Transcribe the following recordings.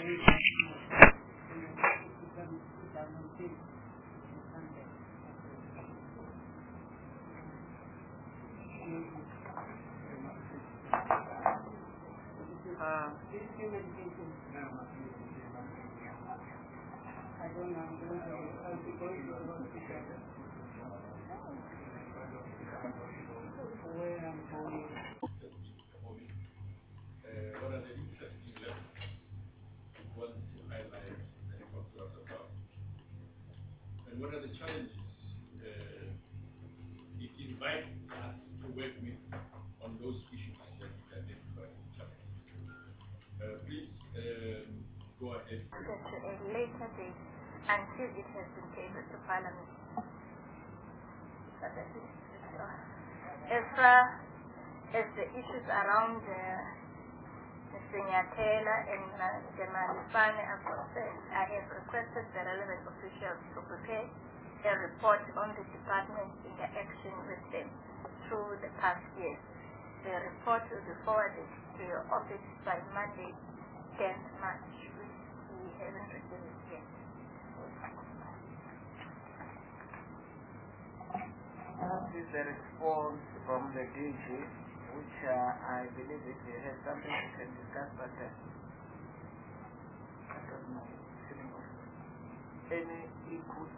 What are the interesting levels you want to highlight when it comes to Africa? And what are the challenges it invites us to work with on those issues that we identify as challenges? Please go ahead. At a later date until it has been tabled to Parliament. As far as the issues around Mr. Nyatela and Malifane are concerned, I have requested the relevant officials to prepare a report on the department's interaction with them through the past years. The report will be forwarded to your office by Monday, 10th March, which we haven't received yet. This is the response from the DG, which I believe if you have something you can discuss, but I don't know. Any input?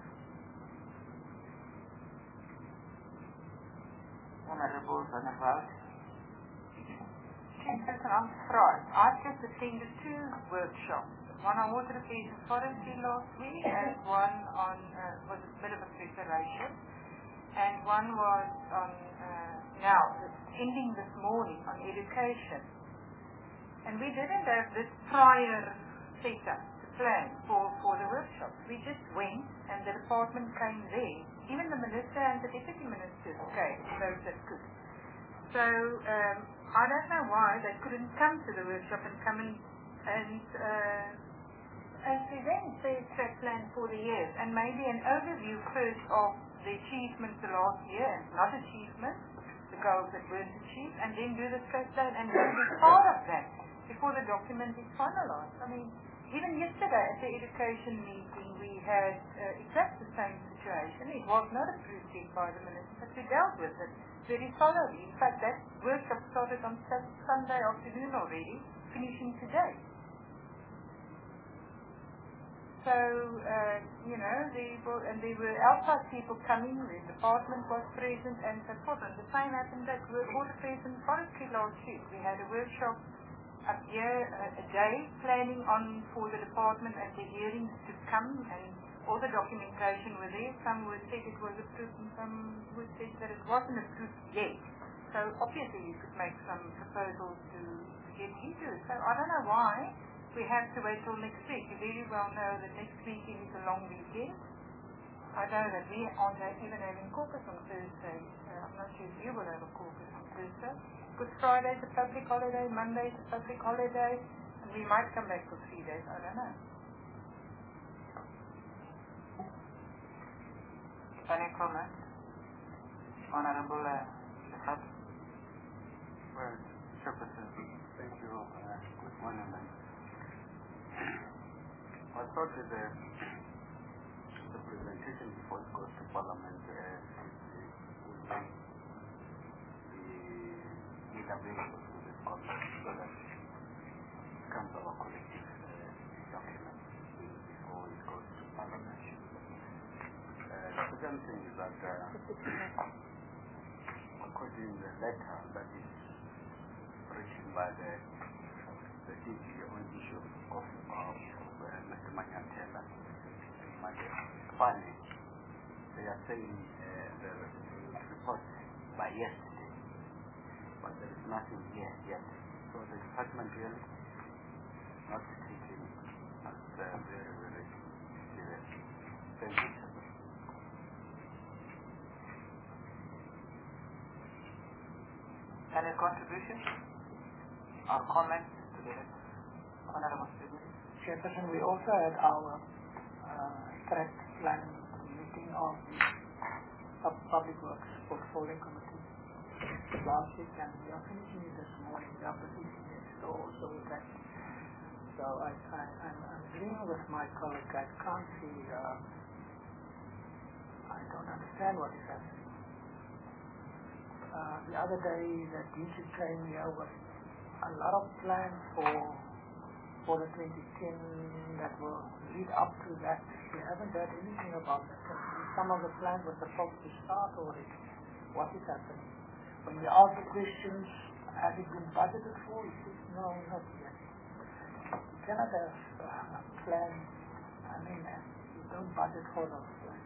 Honorable Zanafal. Chairperson, I'm surprised. I've just attended 2 workshops. One on water affairs and forestry last week, and one on was a bit of a preparation, and one was on now ending this morning on education. And we didn't have this prior setup to plan for the workshops. We just went, and the department came there. Even the minister and the deputy ministers came, those that could. So I don't know why they couldn't come to the workshop and come and present their strat plan for the year, and maybe an overview first of the achievements the last year and not achievements, the goals that weren't achieved, and then do the strat plan and then be part of that before the document is finalized. I mean, even yesterday at the education meeting we had exactly the same situation. It was not approved yet by the minister, but we dealt with it very thoroughly. In fact, that workshop started on Sunday afternoon already, finishing today. So, there were outside people coming, the department was present, and so forth. And the same happened at Water Affairs and Forestry last week. We had a workshop up here, a day, planning on for the department and the hearings to come, and all the documentation was there. Some would say it was approved, and some would say that it wasn't approved yet. So obviously you could make some proposals to get into it. So I don't know why we have to wait till next week. You very well know that next weekend is a long weekend. I know that we aren't even having caucus on Thursday. I'm not sure if you will have a caucus on Thursday. Good Friday is a public holiday, Monday is a public holiday, and we might come back for 3 days. I don't know. Any comment? Honorable Shafat? Well, Chairperson, thank you. Good morning. I thought that the presentation before it goes to Parliament will be available to this Congress so that it becomes our collective document before it goes to Parliament. The second thing is that according to the letter that is written by the DG on the issue of Mr. Manyantela and Malifane, they are saying the report by yesterday, but there is nothing here yet. So the department really not taking as very, very serious. Thank you. Any contribution or comments to the Honorable Speaker? Chairperson, we also had our strat plan meeting of the Public Works Portfolio Committee last week, and we are finishing it this morning. We are proceeding it. So also with that, So I'm agreeing with my colleague. I can't see, I don't understand what is happening. The other day, the DG came here with a lot of plans for the 2010 that will lead up to that. We haven't heard anything about that. Some of the plans were supposed to start already. What is happening? When we ask the questions, has it been budgeted for? He says, no, not yet. You cannot have a plan. I mean, you don't budget for those plans.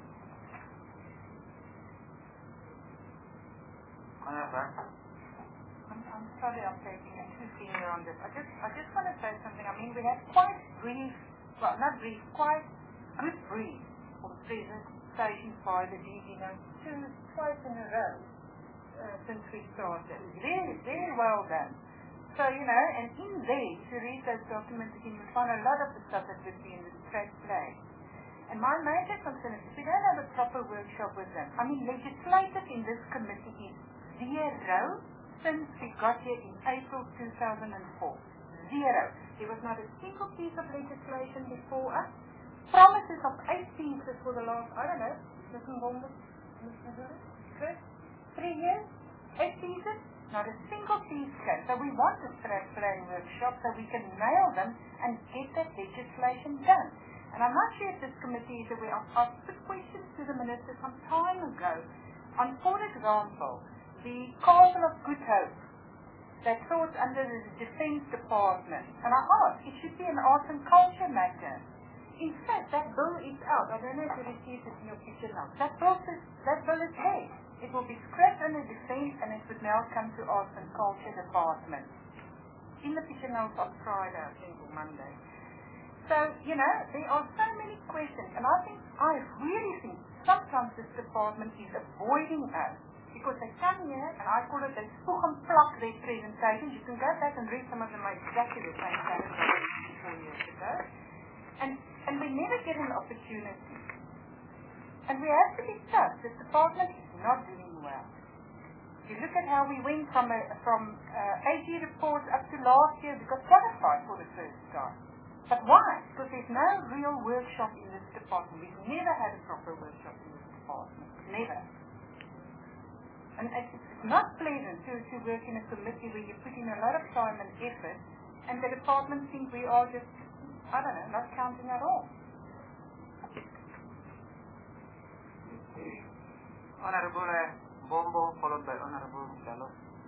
I'm sorry I'm taking a two-finger on this. I just want to say something. I mean, we had quite brief, well, not brief, quite good brief for the presentations by the DG now twice in a row since we started. Very, very well done. So, you know, and in there, if you read those documents again, you'll find a lot of the stuff that would be in the straight play. And my major concern is if we don't have a proper workshop with them, I mean, legislative in this committee is zero since we got here in April 2004. Zero. There was not a single piece of legislation before us. Promises of 8 pieces for the last, I don't know, Chris, 3 years, 8 pieces, not a single piece came. So we want a straight play workshop so we can nail them and get that legislation done. And I'm not sure if this committee is aware. I've put questions to the minister some time ago on, for example, the Castle of Good Hope that falls under the Defence Department. And I asked, it should be an arts and culture matter. In fact, that bill is out. I don't know if you received it in your picture now. That bill is there. It will be scrapped under Defence and it would now come to Arts and Culture Department. In the picture notes on Friday, I think, or Monday. So, you know, there are so many questions. And I really think sometimes this department is avoiding us. Because they come here, and I call it, they spook and pluck their presentations. You can go back and read some of them exactly the same thing as 4 years ago. And we never get an opportunity. And we have to be tough. This department is not doing well. You look at how we went from 80 reports up to last year, we got qualified for the first time. But why? Because there's no real workshop in this department. We've never had a proper workshop in this department. Never. And it's not pleasant to work in a committee where you put in a lot of time and effort and the department think we are just, I don't know, not counting at all. Honorable Bombo, followed by Honorable Gallo.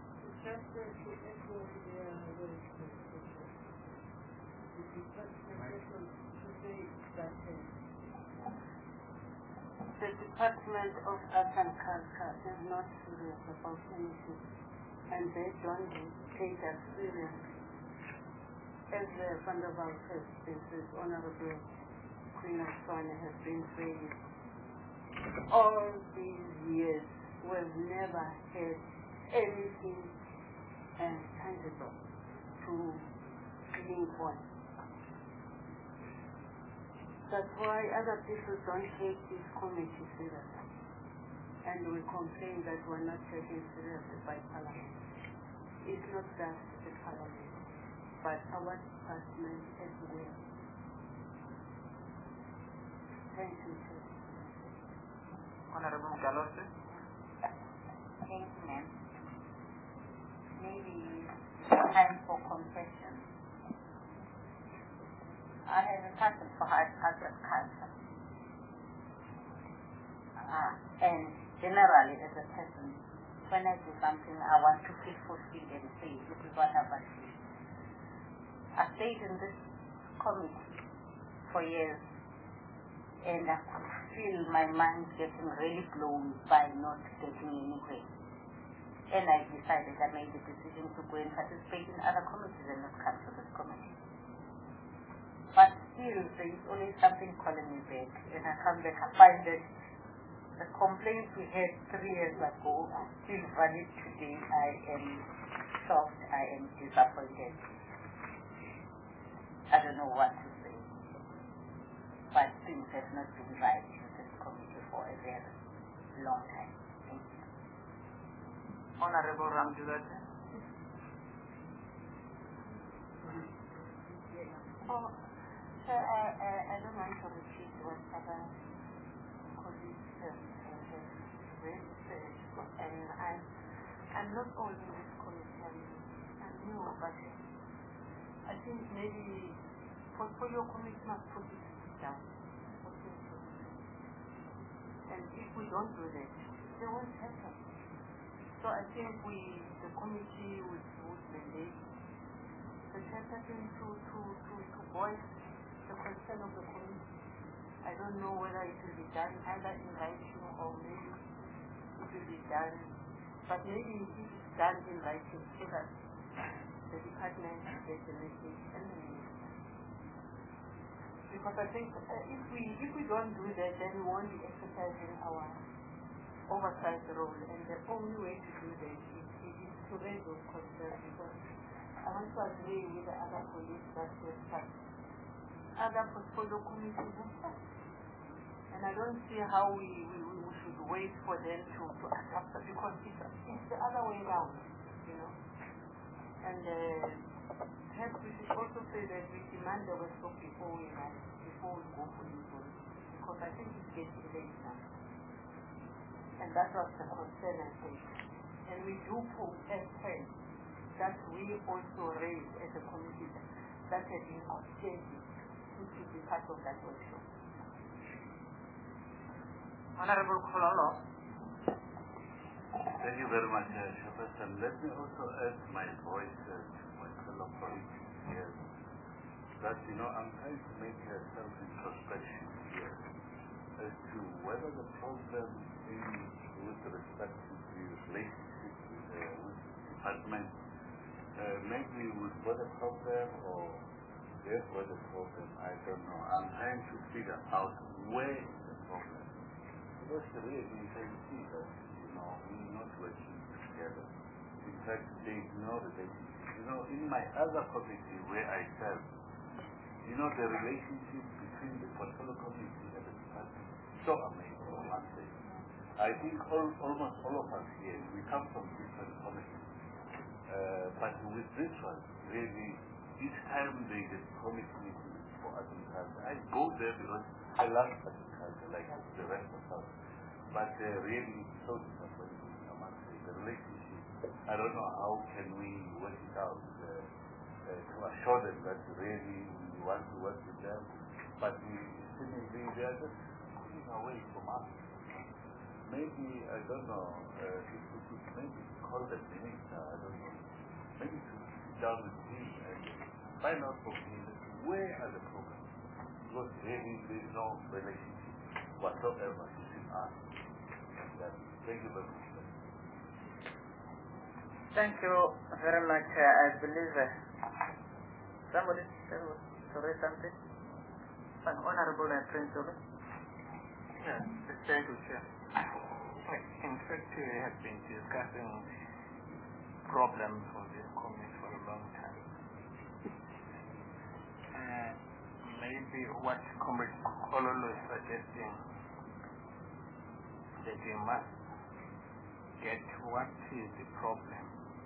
The Department of Arts and Culture is not serious about anything, and they don't take us serious. As Van der Waal says, Honorable Queen of Swane has been saying, all these years we've never had anything tangible to link on. That's why other people don't take this committee seriously. And we complain that we're not taken seriously by Parliament. It's not just the Parliament, but our department as well. Thank you, sir. Honorable Gallo, sir. Thank you, ma'am. Maybe time for confession. I have a passion for arts and culture. And generally, as a person, when I do something, I want to feel fulfilled and say, this is what I've achieved. I stayed in this committee for years, and I could feel my mind getting really blown by not getting anywhere. And I decided, I made the decision to go and participate in other committees and not come to this committee. But still, there is always something calling me back. And I come back, I find that the complaints we had 3 years ago are still valid today. I am shocked, I am disappointed. I don't know what to say. But things have not been right in this committee for a very long time. Thank you. Honorable Ramjula, sir. Oh, sir, I don't want to repeat what other colleagues have said, and I'm not old in this committee, I'm new, but I think maybe portfolio committee must put it down. And if we don't do that, they won't happen. So I think the committee would mandate the chairperson to voice the concern of the committee. I don't know whether it will be done either in writing or maybe it will be done, but maybe if it's done in writing so that the department gets the message and the minister. Because I think if we don't do that, then we won't be exercising our oversight role, and the only way to do that is to raise those concerns, because I want to agree with the other colleagues that other portfolio committees have said. And I don't see how we should wait for them to adopt it, because it's the other way around, you know. And perhaps we should also say that we demand the workshop before we go for this one, because I think it's getting late now. And that was the concern, I think. And we do put as friends that we also raise as a committee that has been outstanding, which should be part of that workshop. Honorable Kololo. Thank you very much, Chairperson. Let me also add my voice to my fellow colleagues here that, I'm trying to make a self-introspection here as to whether the problem with respect to the relationship with the department maybe was what the problem or therefore the problem, I don't know. I'm trying to figure out where is the problem. Because really you can see that, we're not working together. In fact, there is no relationship. In my other committee where I serve, the relationship between the portfolio committee and the department is so amazing, I must say. I think almost all of us here, we come from different committees. But with this one, really, each time there is a committee meeting for agriculture, I go there because I love agriculture like the rest of us. But really, it's so disappointing, I must say. The relationship, I don't know how can we work it out to assure them that really we want to work with them, but seemingly they are just pulling away from us. Maybe, I don't know, if we could maybe call the minister, I don't know, maybe to sit down with him and find out from him where are the problems. Because really there is no relationship whatsoever between us and them. Thank you very much. Thank you very much. I believe somebody to raise something. An honorable principal. Yes, thank you, Chair. In fact, we have been discussing problems for this committee for a long time. Maybe what Comrade Kololo is suggesting, that we must get what is the problem.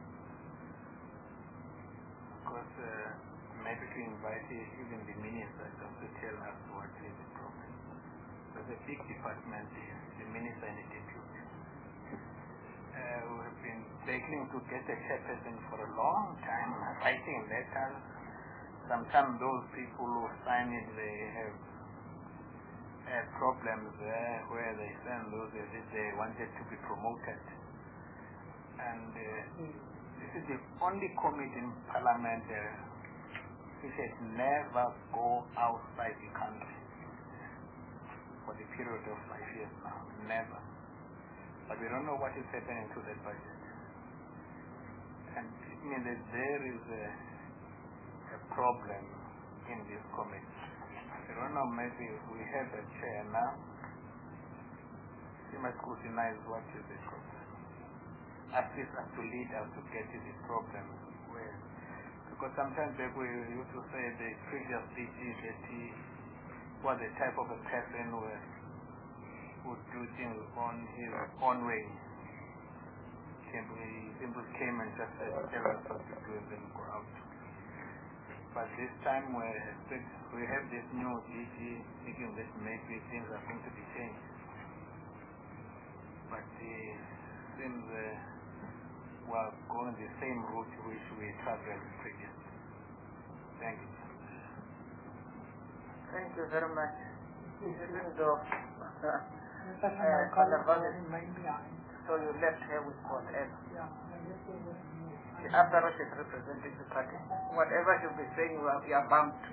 Because maybe to invite even the minister just to tell us what is the problem. There's a big department here, the minister and the deputy. We have been begging to get a chairperson for a long time, writing letters. Sometimes those people who sign it, they have problems there where they send those as if they wanted to be promoted. And this is the only committee in Parliament which has never go outside the country for the period of 5 years now. Never. But we don't know what is happening to that budget. And it means that there is a problem in this committee. I don't know, maybe we have a chair now. She must scrutinize what is the problem. Assist us to lead us to get to the problem. Where, because sometimes people used to say the previous DG that he was the type of a person who would do things on his own way. He simply came and just said, tell us what to do and then go out. But this time we have this new DG thinking that maybe things are going to be changed. But it seems we are going the same route which we traveled previously. Thank you. Thank you very much. Even though so you left here with whatever. After all, she's representing the party. Whatever she'll be saying, you are bound to.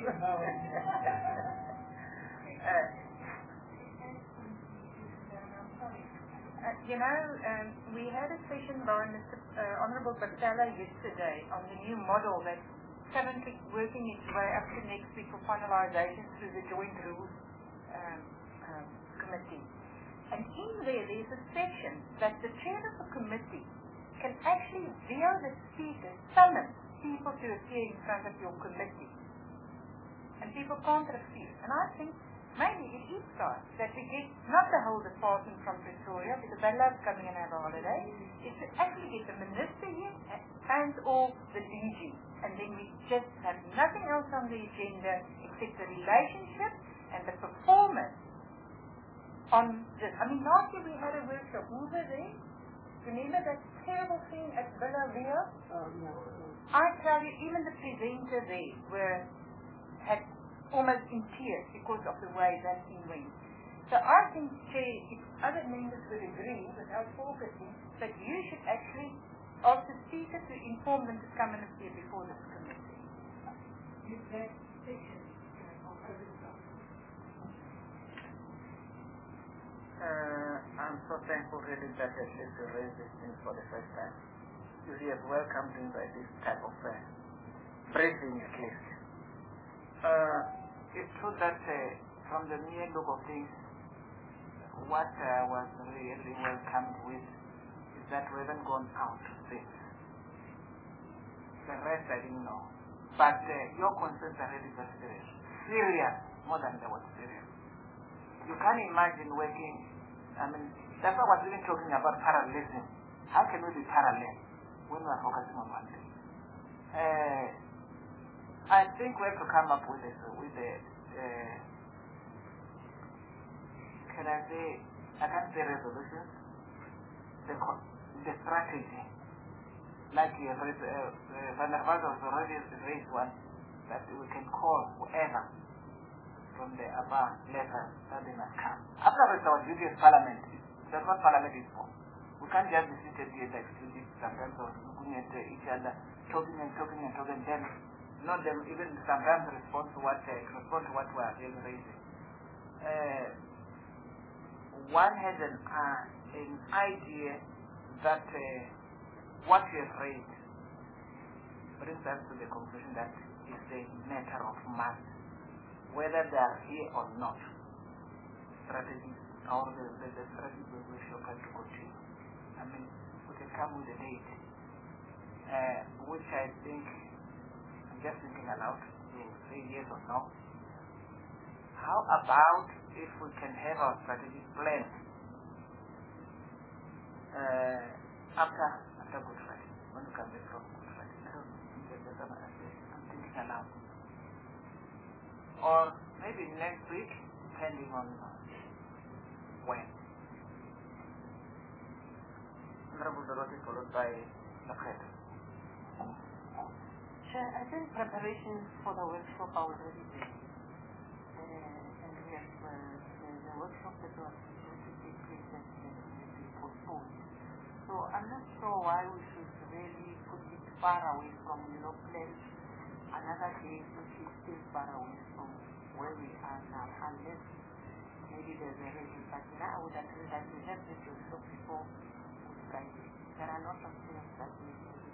We had a session by Mr. Honorable Batala yesterday on the new model that's currently working its way up to next week for finalization through the Joint Rules Committee. And in there's a section that the chair of the committee can actually, via the speaker, summon people to appear in front of your committee. And people can't refuse. And I think maybe it is time that we get not the whole department from Pretoria, because they love coming and have a holiday, is to actually get the minister here and or the DG. And then we just have nothing else on the agenda except the relationship and the performance on this. I mean, last year we had a workshop. Who were there? Remember that terrible thing at Villa Rio? I tell you, even the presenter there had almost in tears because of the way that thing went. So I think, Chair, if other members would agree, without focusing, that you should actually ask the speaker to inform them to come and appear before this committee. I'm so thankful really that at least you raised these things for the first time. You have welcomed me by this type of briefing at least. It's true that from the mere look of things, what was really welcomed with is that we haven't gone out of things. The rest I didn't know. But your concerns are really very serious. Serious, more than the word serious. You can't imagine working, I mean, that's why I was even talking about parallelism. How can we be parallel when we are focusing on one thing? I think we have to come up with can I say, I can't say resolutions, the strategy. Like you have raised, Van der Waals has already raised one, that we can call whoever from the upper level that they must come. After all, it's our duty as Parliament. That's what Parliament is for. We can't just be seated here like students sometimes or looking at each other, talking, then not them even sometimes respond to what we are really raising. One has an idea that what we have raised brings us to the conclusion that it's a matter of mass. Whether they are here or not, strategies or the strategies we should have to continue. I mean, we can come with a date, which I think, I'm just thinking aloud, to say yes or no. How about if we can have our strategic plan after Good Friday, when we come back from Good Friday? I'm thinking aloud. Or maybe next week, depending on when. Honorable Dorothy, followed by Lafayette. Sure, I think preparations for the workshop are already there. And we have the workshop that was going to take place has been postponed. So I'm not sure why we should really put it far away from, plans another day which is still far away from where we are now, unless maybe there's a reason. But now I would agree that we have this workshop before Friday. There are lots of things that we need to do.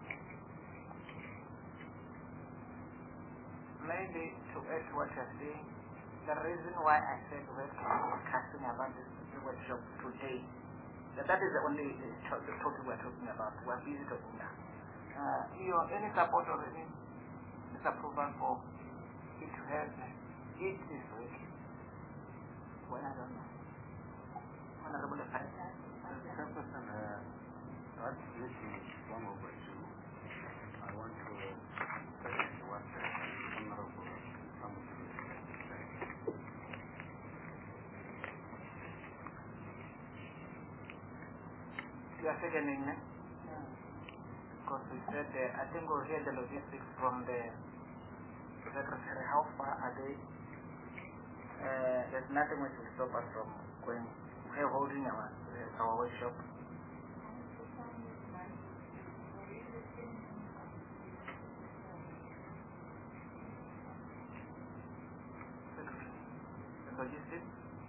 Maybe to add to what you're saying, the reason why I said we have to be discussing about this workshop today, that is the only topic we're talking about. We're busy talking now. Any support or any disapproval for it to have it this week? Well, I don't know. Honorable Chairperson, that issue is long overdue. I want to say what seconding, because we said, I think we'll hear the logistics from the Secretary. How far are they? There's nothing which will stop us from going, holding our workshop. The logistics?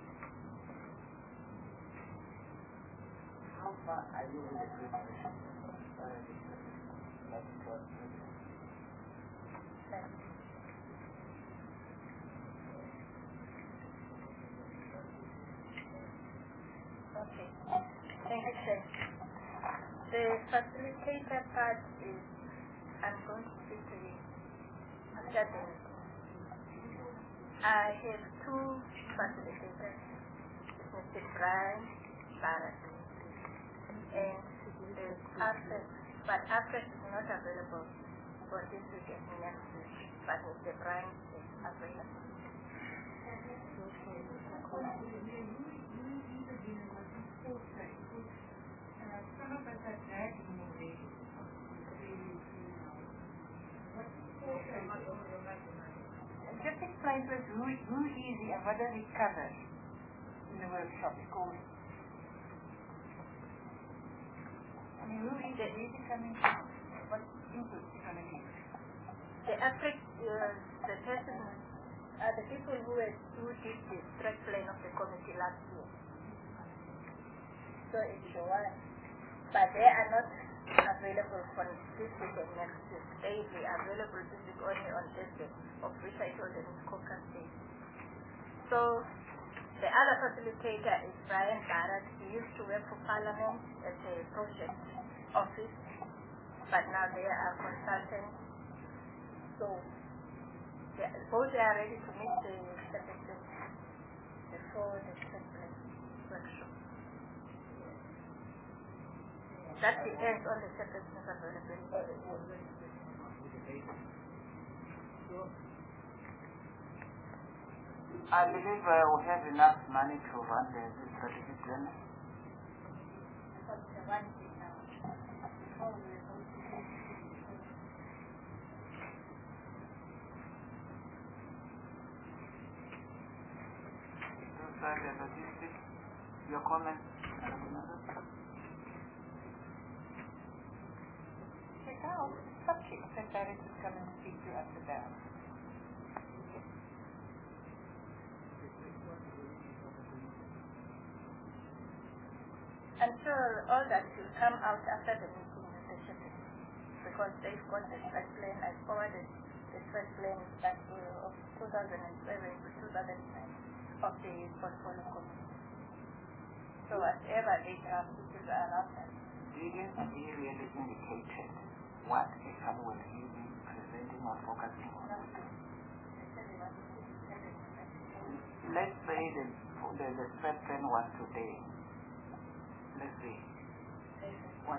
How far are you in the preparation? Okay. Thank you, Chair. The facilitator part is, I'm going to speak to you after the meeting. I have two facilitators, Mr. Brian Barrett and there's Alfred, but Alfred is not available for this week and next week, but Mr. Brian is available. Just explain to us who is he and what does he cover in the workshop? Because, I mean, who is it? Where is he coming from? What input is he going to give? The person are the people who did the strike plan of the committee last year. So it's the one. But they are not available for this week and next week. They will be available this week only on Thursday, of which I told them it's Caucus Day. So the other facilitator is Brian Barrett. He used to work for Parliament as a project office, but now they are consultants. So both are ready to meet the secretary before the secretary workshop. That depends on the secretary's availability. I believe we have enough money to run the strategic plan. Those are the logistics. Your comments? Now, subject secretary to come and speak to us about. I'm sure all that will come out after the meeting with the shipping, because they've got the strike plan. I forwarded the strike plan that of 2007 to 2009 of the portfolio committee. So whatever they have, it is around that. Didn't he really indicated what exactly will he be presenting or focusing on? Let's say the strike plan was today. Let's see. What?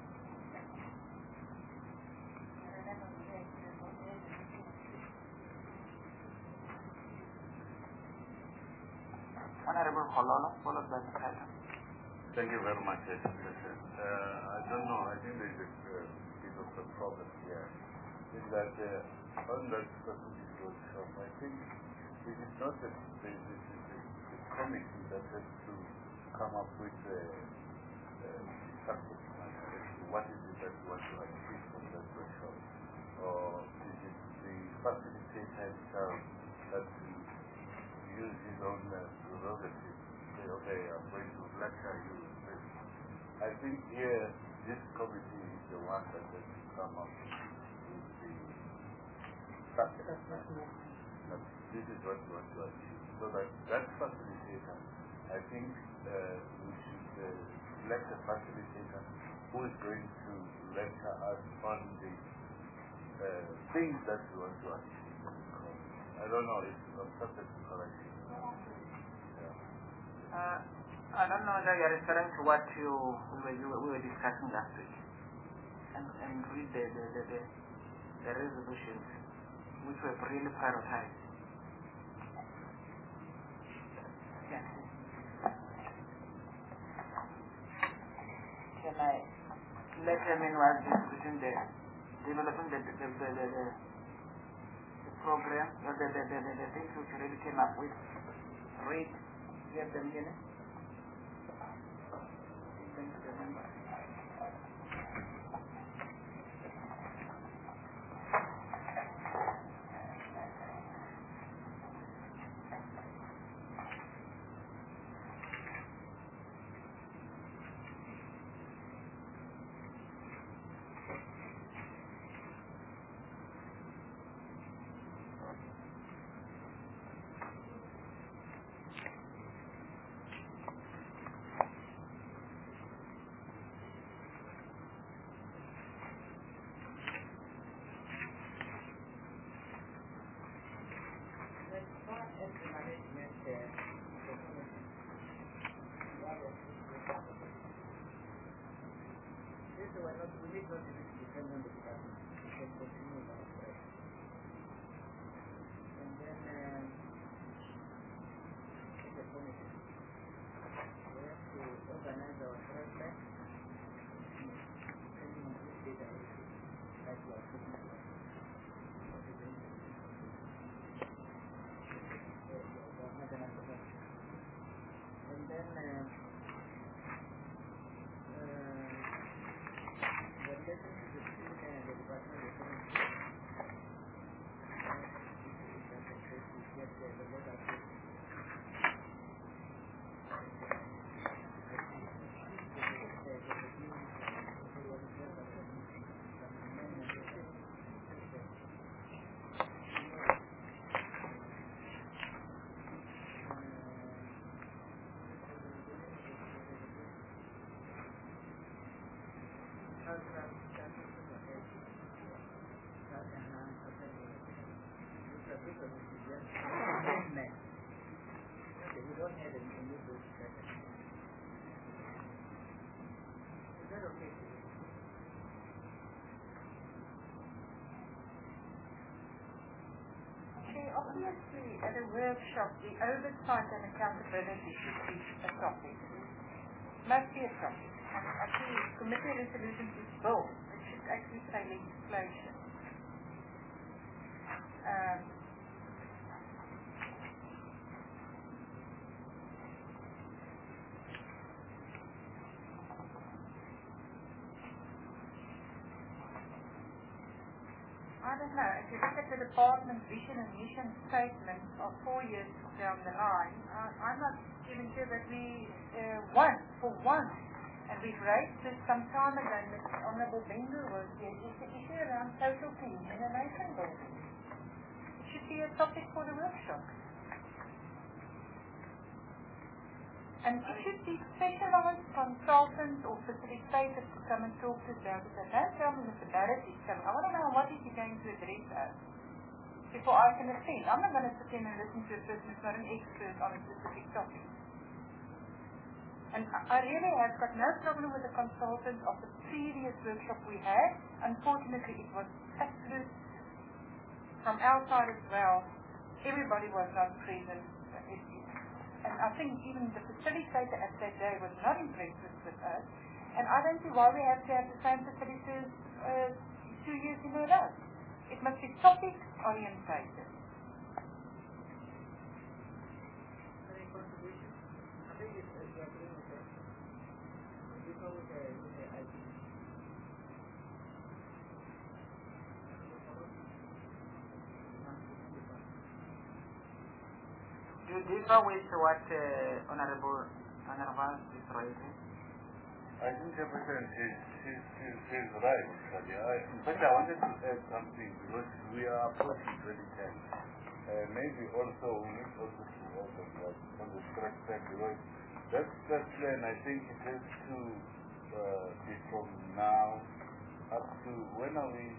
Honorable Kololo, followed by the title. Thank you very much, President. I don't know, I think there is a bit of a problem here. In that, on that strategic workshop, I think it is not the committee that has to come up with a subject matter as to what is it that you want to achieve from that workshop, or is it the facilitator himself that use his own prerogative to say, okay, I'm going to lecture you with this. I think here, this committee is the one that has to come up with the subject matter. This is what we want to achieve. So that facilitator, I think we should select a facilitator who is going to lecture us on the things that we want to achieve. I don't know if I'm subject to correction. I don't know whether you're referring to what we were discussing last week, and read the resolutions which were really prioritized. Yeah. Can I Letterman was discussing the developing the program, the things which really came up with. Read, get them in it. Obviously, at a workshop, the oversight and accountability should be a topic. Must be a topic. And I think committee resolutions is bold. It should actually say legislation. I don't know, if you look at the department's vision and mission statement of 4 years down the line, I'm not even sure that we won for once. And we've raised this some time ago, and Mr. Honourable Bengu was here, is the issue around social cohesion and nation building. It should be a topic for the workshop. And it should be specialized consultants or facilitators to come and talk to us about it. And don't tell me Mr. Barrett is coming. I want to know what is he going to address us before I can attend. I'm not going to sit in and listen to a person who's not an expert on a specific topic. And I really have got no problem with the consultants of the previous workshop we had. Unfortunately, it was absolute from our side as well. Everybody was not present. And I think even the facilitator at that day was not impressed with us. And I don't see why we have to have the same facilitators 2 years in a row. It must be topic orientated. Any contribution? I think it's agreeing with that. You go with the idea. Do you differ with what Honourable is raising? I think the President is right. In fact, I wanted to add something because we are approaching 2010. Maybe also we need also to work on the stress test because that stress plan, I think it has to be from now up to when are we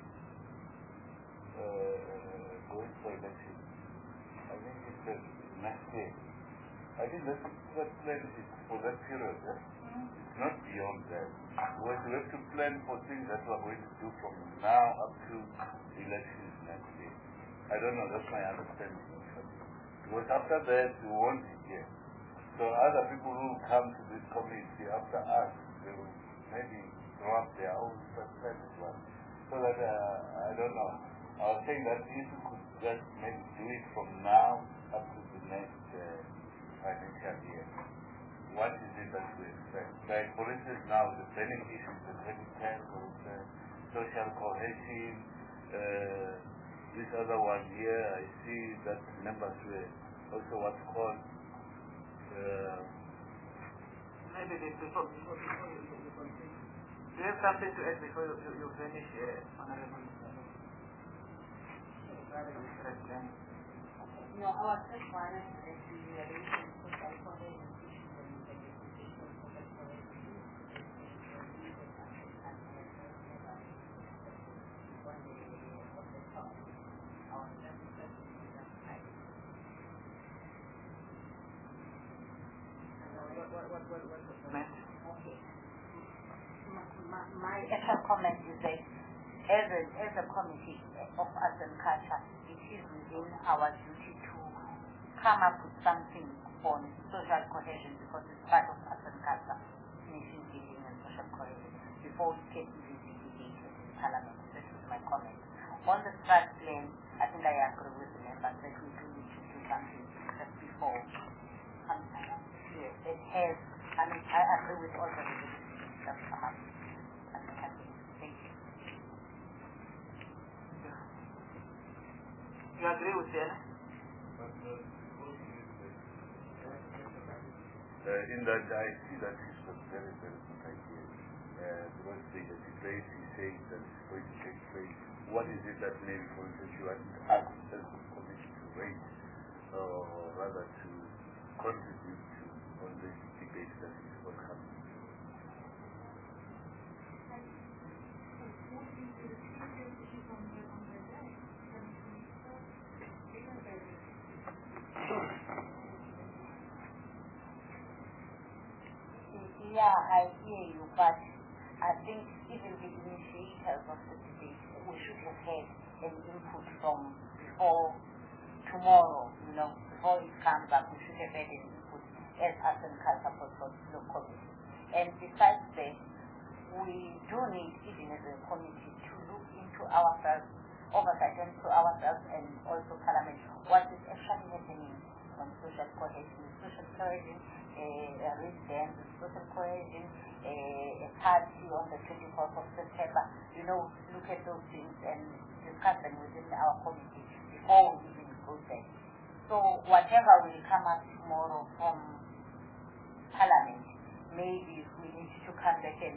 going for election? I think it's next year. I think that plan is for that period. It's not beyond that. We have to plan for things that we're going to do from now up to the elections next year. I don't know, that's my understanding. Because after that, we won't be here. So other people who come to this committee after us, they will maybe draw up their own plan as well. So that, I don't know. I was saying that if we could just maybe do it from now up to the next financial year. What is it that we expect? Like, for instance, now the burning issues, the 2010, for instance, social cohesion, this other one here, I see that members were also what's called maybe before you continue. Do you have something to add before you finish, Honorable? No, our first one is that we are raising social cohesion issues and implementation of social cohesion on the top. Our Okay. My extra comment is that as a committee of arts and culture, it is within our duty to come up with something on social cohesion because it's part of arts and culture, nation building and social cohesion before it can even be debated in Parliament. This is my comment. On the strat plan, I think I agree with the members that we do need to do something just before. It has, I mean, I agree with all the resolutions that come up. Thank you. You agree with that? In that, I see that it's a very, very good idea. Because the debate is saying that it's going to take place. What is it that maybe, for instance, you want to ask the committee to raise, or rather to contribute to all the debate that is forthcoming? Yeah, I hear you, but I think even the initiators of the debate, we should have had an input from before tomorrow, before it comes up, we should have had an input as arts and culture portfolio committee. And besides that, we do need, even as a committee, to look into ourselves, oversight into ourselves and also Parliament, what is actually happening on social cohesion, residence, social cohesion, a party on the 24th of September, look at those things and discuss them within our committee before we even go there. So whatever will come up tomorrow from Parliament, maybe we need to come back and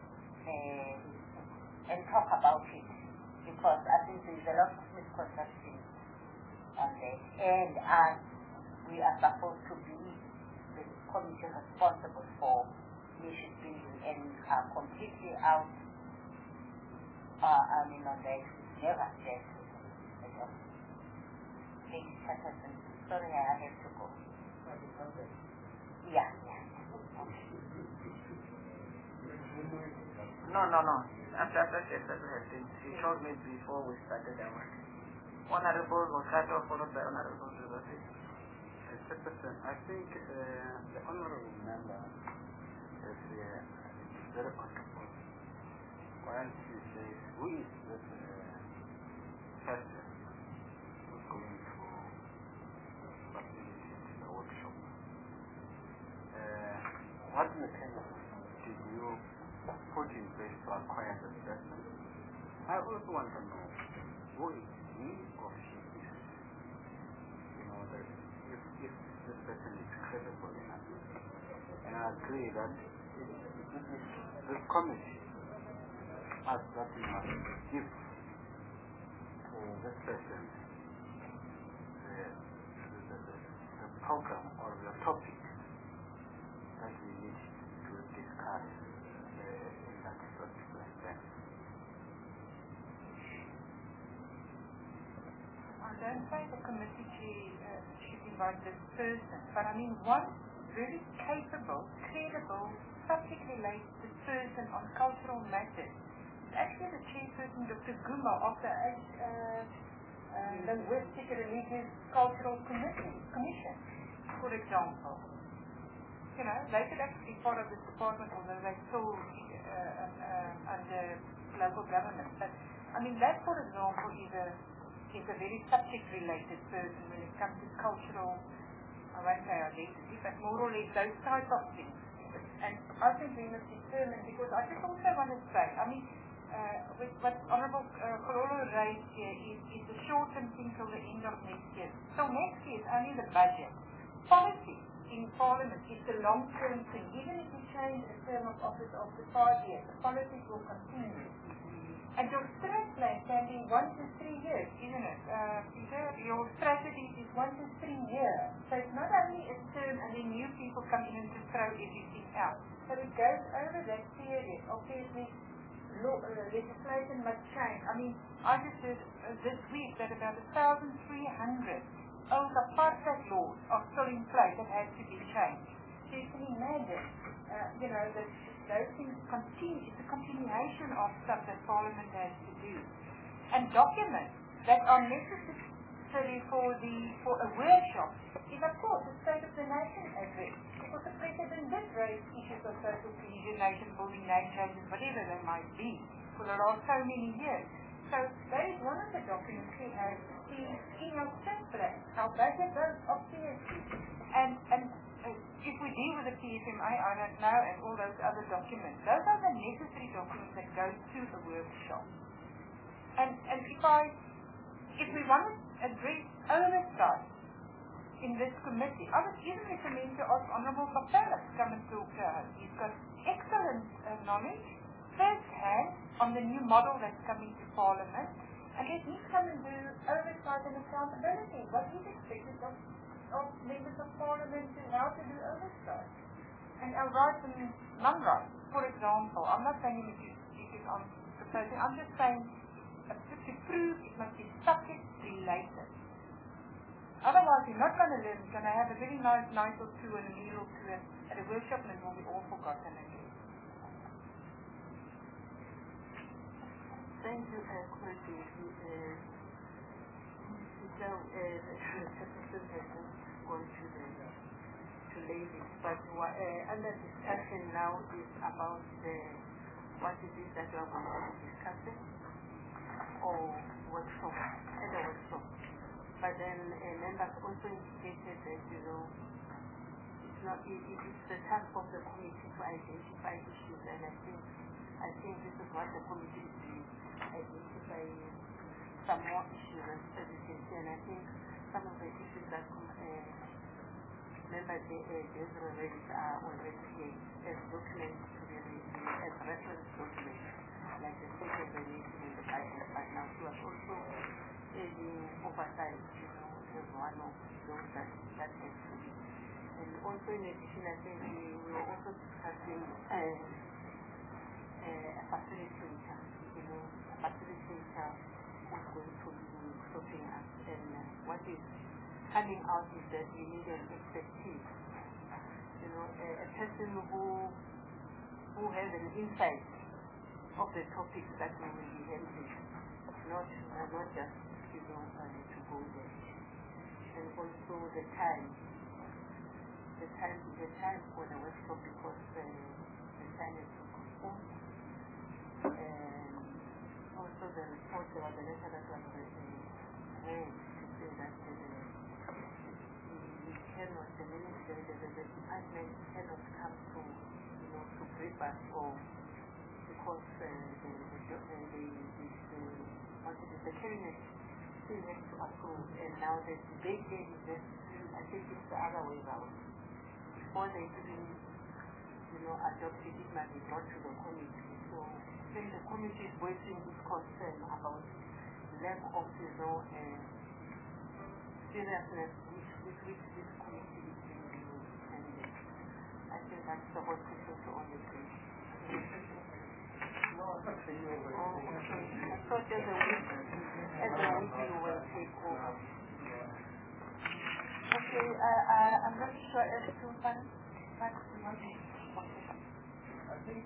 talk about it, because I think there is a lot of misconception on that, and we are supposed to be the committee responsible for nation building and are completely out on that. Never said at all. Thank you, Chairperson. Sorry, I have to go. Yeah. No. After she told me before we started our Honorable Rosato followed by Honorable Joseph. I think the honorable member is very comfortable when she says, who is this person who's going to facilitate the workshop? What mechanism did you put in place to acquire this person? I also want to know who is he or she is. That if this person is credible enough. And I agree that this committee has that we must give to this person the program or the topic that we need to discuss in that particular event. I don't say the committee should invite this person, but I mean one very capable, credible, subject related person on cultural matters. Actually the chairperson, Dr. Guma, of the Linguistic Religious Cultural Commission, for example. They could actually be part of this department, although they still under local government. But I mean, that, for example, is a very subject-related person when it comes to cultural, I won't say identity, but more or less those type of things. And I think we must determine, because I just also want to say, I mean, with what Honourable Kololo raised here is the short-term thing till the end of next year. So next year is only the budget. Policy in Parliament is the long-term thing. Even if you change a term of office after 5 years, the policies will continue. And your strat plan can be 1 to 3 years, isn't it? Your strategy is 1 to 3 years. So it's not only a term and then new people come in and just throw everything out. So it goes over that period. Obviously, legislation must change. I mean, I just heard this week that about 1,300 old apartheid laws are still in place that have to be changed. So you can imagine, those things continue. It's a continuation of stuff that Parliament has to do. And documents that are necessary for a workshop is, of course, the State of the Nation address. Because the President did raise issues of social cohesion, nation building, name changes, whatever they might be, for the last so many years. So that is one of the documents we have in our strat plan. Our budget goes, obviously. And if we deal with the PFMA, I don't know, and all those other documents, those are the necessary documents that go to a workshop. And if we want to address oversight in this committee, I would even recommend to ask Honourable Papela to come and talk to us. He's got excellent knowledge, first-hand, on the new model that's coming to Parliament, and let him come and do oversight and accountability. What is expected of members of Parliament to how to do oversight. And our rights and non-rights, for example, I'm not saying it I'm proposing, I'm just saying to prove it must be subject related. Otherwise you're not going to learn, you're going to have a very nice night or two and a meal or two at a workshop and it will be all forgotten again. Thank you, Kwesi. So, going to ladies, but under discussion now is about what it is that you are going to be discussing or workshop, at a workshop. But then members also indicated that, it's not, it is the task of the committee to identify issues, and I think this is what the committee is doing, identify some more issues as you can see, and I think some of the issues that Member Desiree raised are already here as documents to be reviewed, as reference documents, like the state of the nation and the budget. But now she was also aiding oversight, as one of those that has to be. And also in addition, I think we were also discussing a facilitator, a facilitator who's going to be stopping us. And what is coming out is that we need an expertise, a person who has an insight of the topics that we will be handling, not just to go there. And also the time for the workshop, because the time is consumed. And also the report, the letter that was read to say that the minister, the department cannot come to brief us, or because the cabinet still has to approve, and now the debate date is just, I think it's the other way around. Before they even, adopt it, it must be brought to the committee. So I think the committee is voicing its concern about lack of, seriousness with which this committee is being used, and I think that's the whole question to all the three. So just as a week you will take over. Okay, I'm not sure if to find I think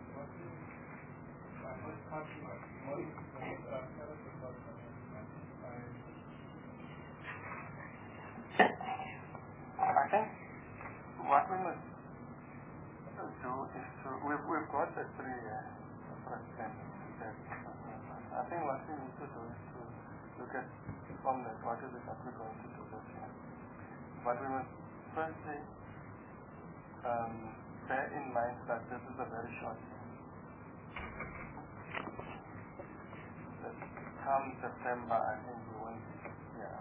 what we must do is we've got the three to do is to look at from that what is it that we're going to do this year. But we must firstly bear in mind that this is a very short year. That come September, I think we won't be here.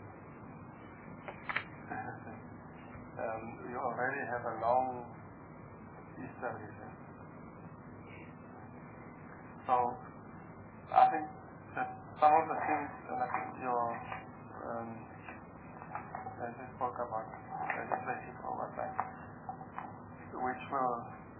We already have a long Easter weekend. So I think that some of the things like your as you spoke about legislative oversight, which will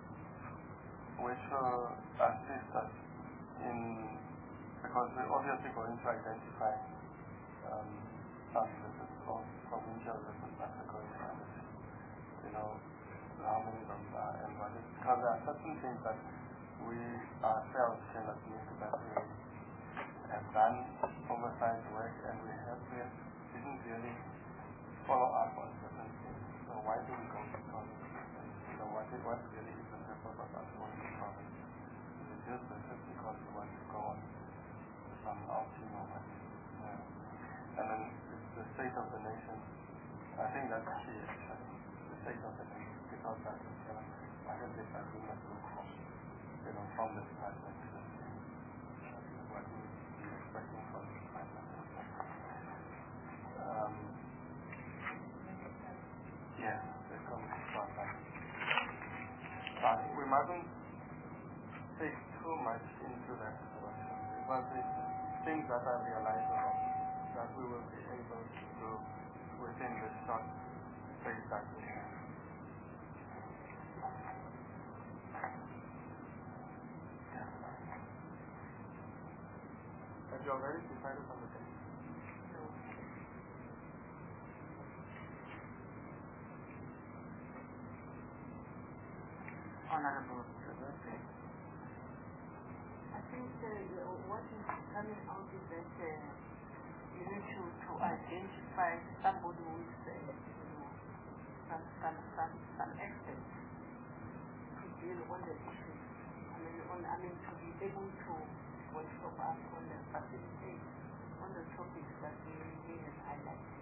assist us in, because we're obviously going to identify some visits or provincial visits that are going to undertake. You know, how many of them are and what is, because there are certain things that we ourselves cannot make that we have done oversight work and we didn't really follow up on certain things. So why do we go to college? You know, what really is the purpose of us going to college? Is it just because we want to go on some outing or what? And then the state of the nation, I think that's key actually. The state of the nation, because that is what is it that we must look for, you know, from the department to the state. What we be expecting from the department. Yeah, the committee contact. But we mustn't take too much into that direction. It must be things that are realizable that we will be able to do within the short space that we have. Yeah. Have you already decided on the date? Honorable. I think what is coming out is that you need to identify somebody who is some expert to deal on the issues. I mean to be able to workshop us on the facilitate on the topics that we have highlighted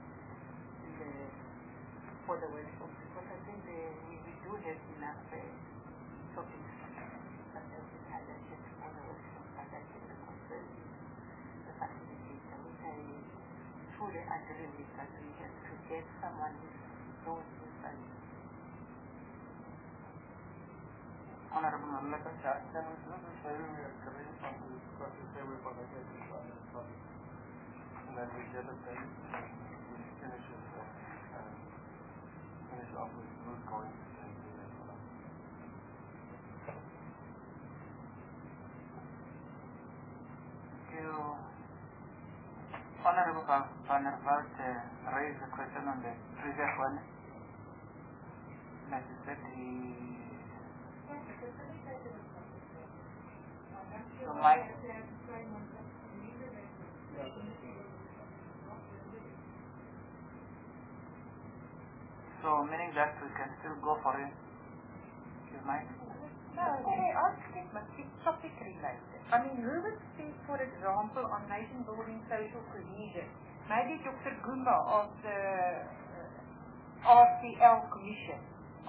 for the workshop, because I think we do have enough topics that have been highlighted on the workshop, and I think the concern is the facilitator, which I fully agree with, that we have to get someone who knows inside. Honorable Mamlaka. Can we do this? Maybe we agree on this, because we say we're going to get this on the topic. And then we get a date and we finish it and finish off with who's going to send the envelope. Honorable Van der Walt raised a question on the previous one. Like you said, so Mike. So meaning that we can still go for it. You might. No, they ask it must be topic related. I mean, who would speak, for example, on nation building social cohesion? Maybe Dr. Gumba of the RTL Commission,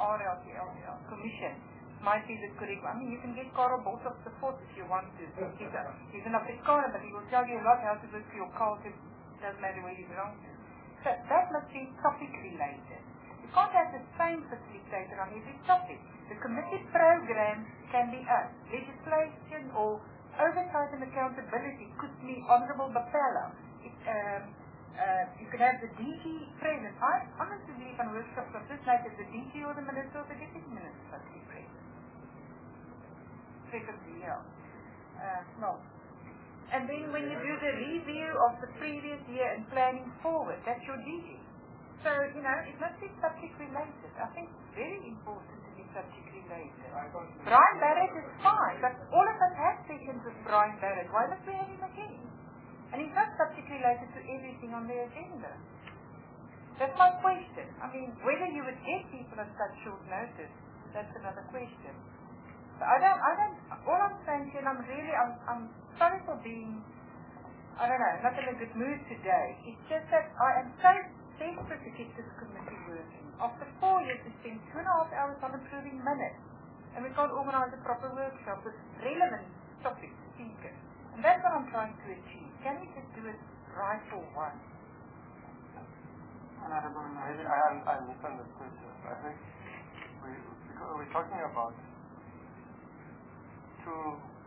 might be the correct one. I mean, you can get Karel Bos of support if you want to. He's an Afrikaner, but he will tell you a lot how to work for your culture. Doesn't matter where you belong to. So that must be topic related. You can't have the same facilitator on every topic. The committee program can be us. Legislation or oversight and accountability could be Honorable Bapella. You could have the DG present. I honestly believe on workshops of this night that the DG or the Minister or the Deputy Minister must be present. Secondly, yeah. No. And then when you do the review of the previous year and planning forward, that's your DG. So, you know, it must be subject related. I think it's very important to be subject related. Brian Barrett is fine, but all of us have sessions with Brian Barrett. Why must we have him again? And he's not subject related to everything on the agenda. That's my question. I mean, whether you would get people on such short notice, that's another question. So all I'm saying to you, and I'm sorry for being I don't know, not in a good mood today. It's just that I am so desperate to get this committee working. After 4 years, we spent 2.5 hours on approving minutes. And we can't organize a proper workshop with relevant topics, speakers. And that's what I'm trying to achieve. Can we just do it right for once? Maybe I misunderstood you. I think we're talking about two,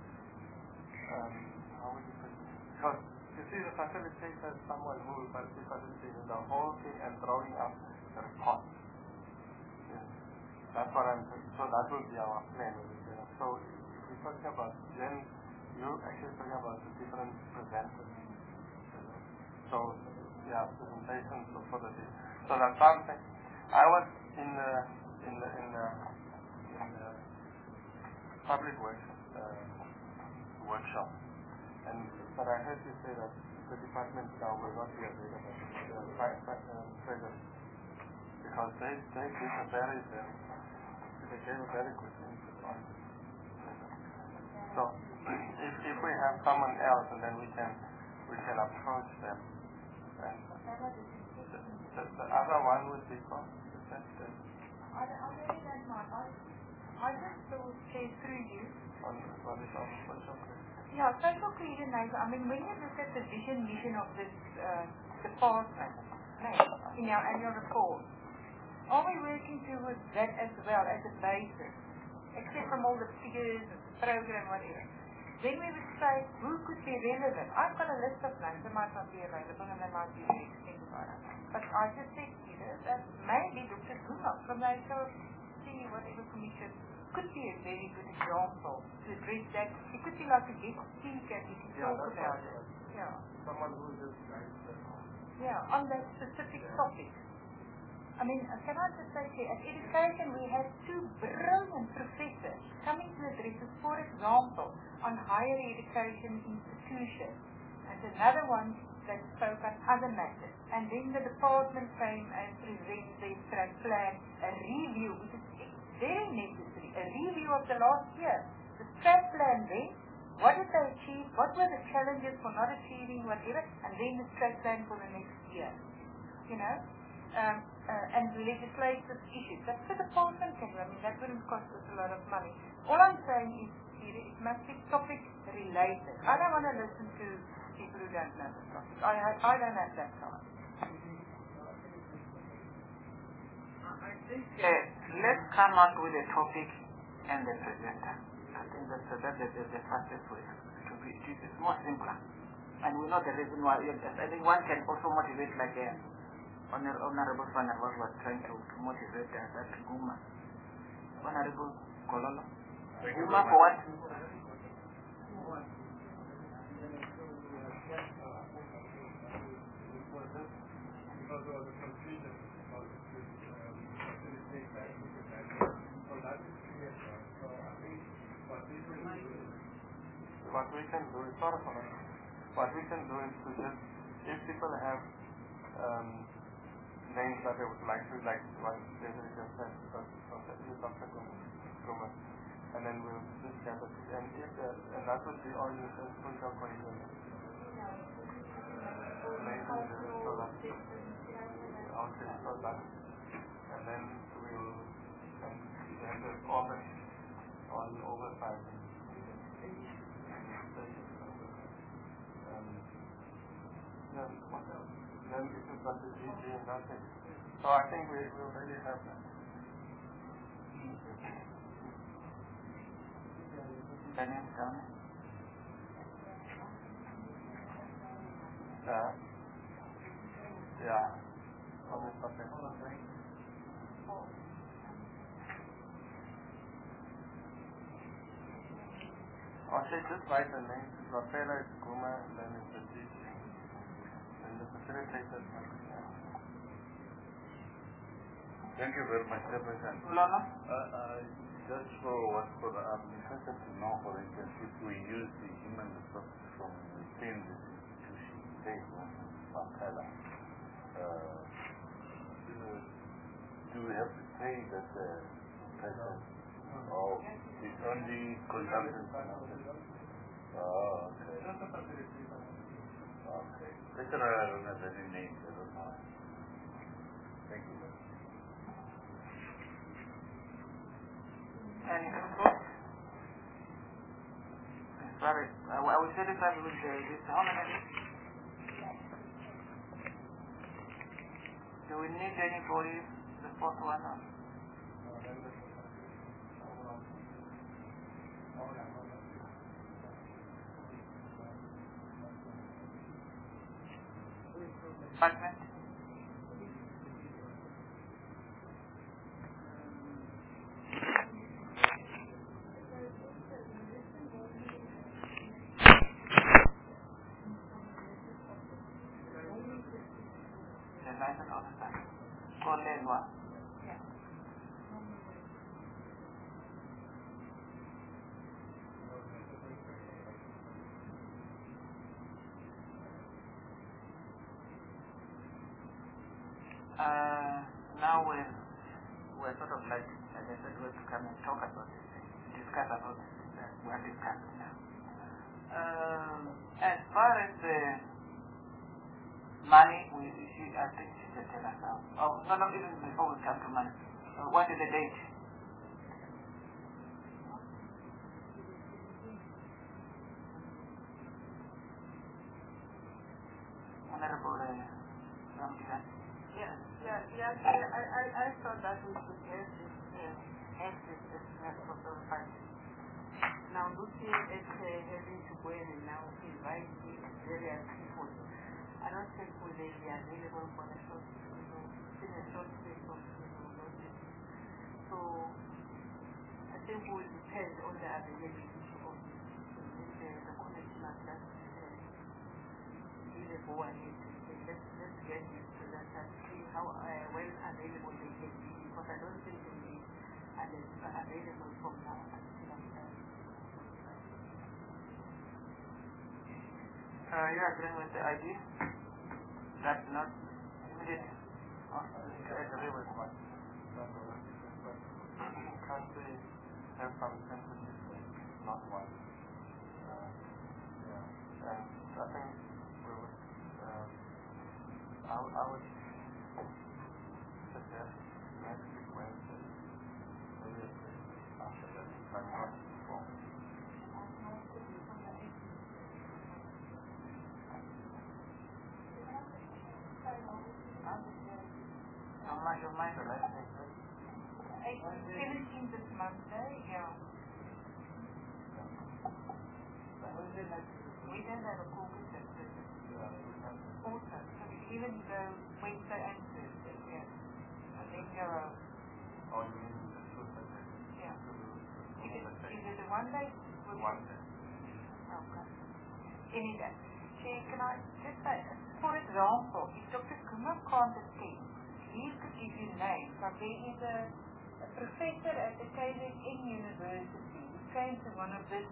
how would you put it? Because you see, the facilitator is someone who will facilitate the whole thing and drawing up the report. Yes. That's what I'm saying. So that will be our plan. So if we're talking about, then you're actually talking about the different presenters. So, yeah, presentations for the day. So that's something. I was in the public workshop, but I heard you say that the department now will not be available present because they gave a very good input on it. So if we have someone else, and then we can approach them. And the other one would be called. I really don't mind. I just thought through you. On social credit. Yeah, social coordinator. I mean, when you look at the vision mission of this department in our annual report, are we working towards that as well as a basis, except from all the figures, program, whatever? Then we would say, who could be relevant? I've got a list of names that might not be available and they might be very expensive. But I just said, that maybe Dr. Zuma from the HRC, whatever commission, could be a very good example to address that. It could be like a guest speaker and he can talk about it. Yeah. Someone who just guides them. Yeah, on that specific topic. I mean, can I just say to you, at education we have 2 brilliant professors coming to address us, for example, on higher education institutions, and another one that spoke on other matters. And then the department came and presented their strat plan, a review, which is very necessary, a review of the last year. The strat plan then, what did they achieve, what were the challenges for not achieving whatever, and then the strat plan for the next year. You know? And legislative issues. That's the department can do. I mean, that wouldn't cost us a lot of money. All I'm saying is, it must be topic related. I don't want to listen to people who don't know the topic. I don't have that time. I think let's come up with a topic and the presenter. I think that's the fastest way to be. It is more simpler. And we know the reason why. I think one can also motivate like Honorable Fanner was trying to motivate that Guma. Honorable Kololo. Guma for what? Because there was a confusion about this facilitate so that is clear. So I think what we can do is sort of what we can do is to just, if people have names that they would like to, like what Desiree just said, because it's Dr. Guma, and then we'll just gather it, and that would be all you can put up for you. And then we'll have the office on oversight. Then it is but the GG and nothing. So I think we already have that. Yeah. I'll say just write the name. Rafaela is Guma, and then it's the GG. And the facilitator is Thank you very much, Representative. Just I'm interested to know, for instance, if we use the human resources from within this institution, say, for instance, Rafaela, do we have to pay that person? Or it's only consultants? Oh, okay. Commissioner, I don't have any names. I don't know. Thank you. Any input? Sorry, I will satisfied with this. How many? Do we need anybody? The fourth one? Department? The license officer. Call lane one. Now we're sort of like, as I said, we're to come and talk about this thing, discuss about this thing that we're discussing now. As far as the money, I think she should tell us now. Oh, no, even before we come to money. What is the date? Honorable Ramjivan. I thought that we should have this as possible. Now looking at having to go in and now invite various people, I don't think will they be available for the short, in a short space of notice. So I think we will depend on the availability of the commitment that really go ahead. Let's get used to that and see how well available they can be, because I don't think they will be available from now until You are agreeing with the idea? That's not immediate. I agree with what? Can't we have some sensitive things, not one? And I think we would, I would suggest next week Wednesday, maybe after that, I'm not informed. Your mind, right? 17 this Monday, yeah. We don't have a caucus at present. Also, so even the Wednesday and Thursday, yeah. And then you're Oh, you mean the two Saturdays? Yeah. Is it the one day? One day. Okay. Any day. Can I just say, for example, if Dr. Kumar can't attend, he could give you names. Like there is a professor at the KZN University who came to one of this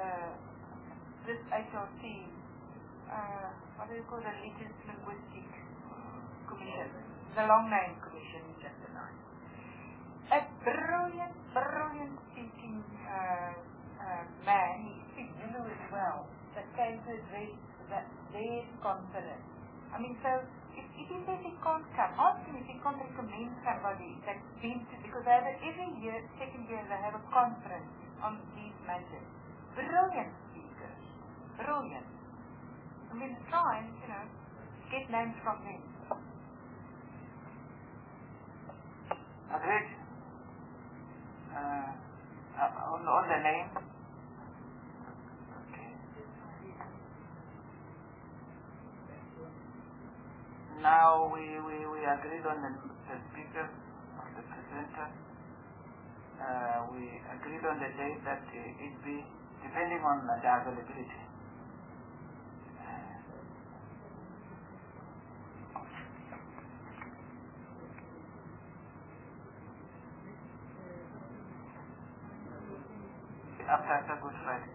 HRC, what do you call the Religious Linguistic Commission, the long name commission, just a name. A brilliant speaking man, he speaks Zulu as well, that came to address their conference. I mean, so if he says he can't come, ask him if he can't recommend somebody that's been to, because they have every year, second year, they have a conference on these matters. Brilliant speakers. Brilliant. I mean, try and, get names from them. Agreed. On the name. Okay. Now we agreed on the speaker, on the presenter. We agreed on the date that it be depending on the availability. After Good Friday.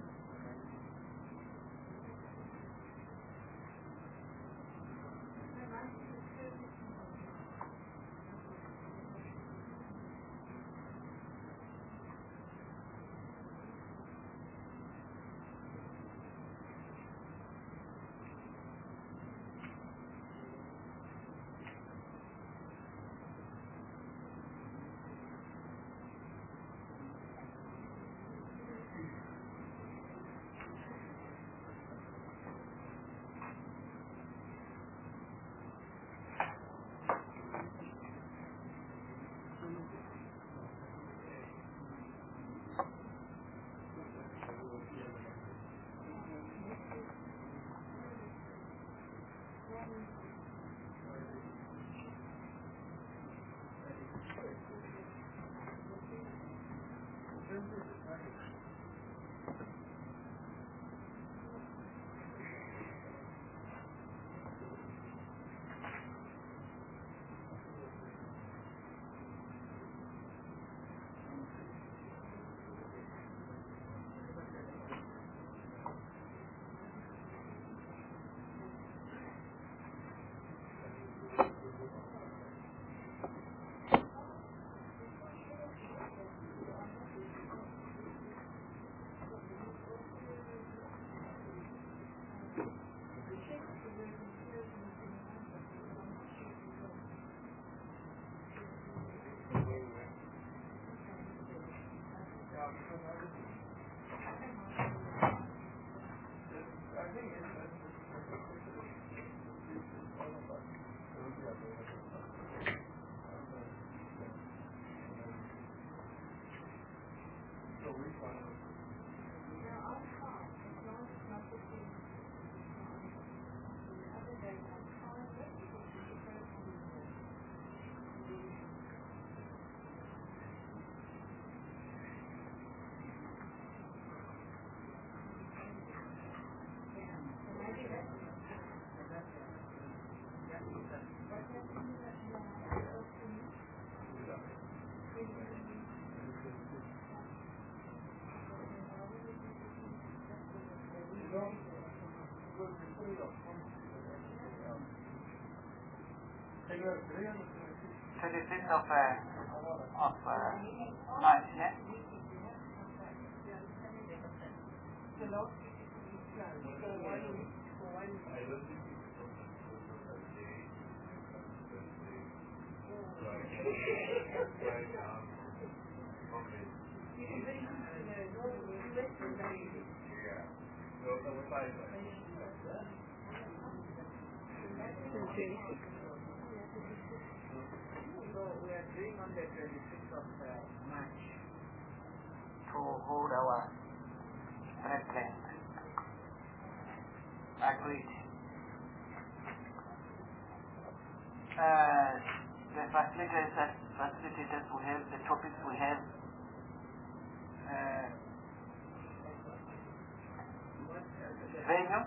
26th of March, yeah? So we are doing on the 26th of March to hold our red plan. Agreed. The facilitators will have the topics we have. Venue.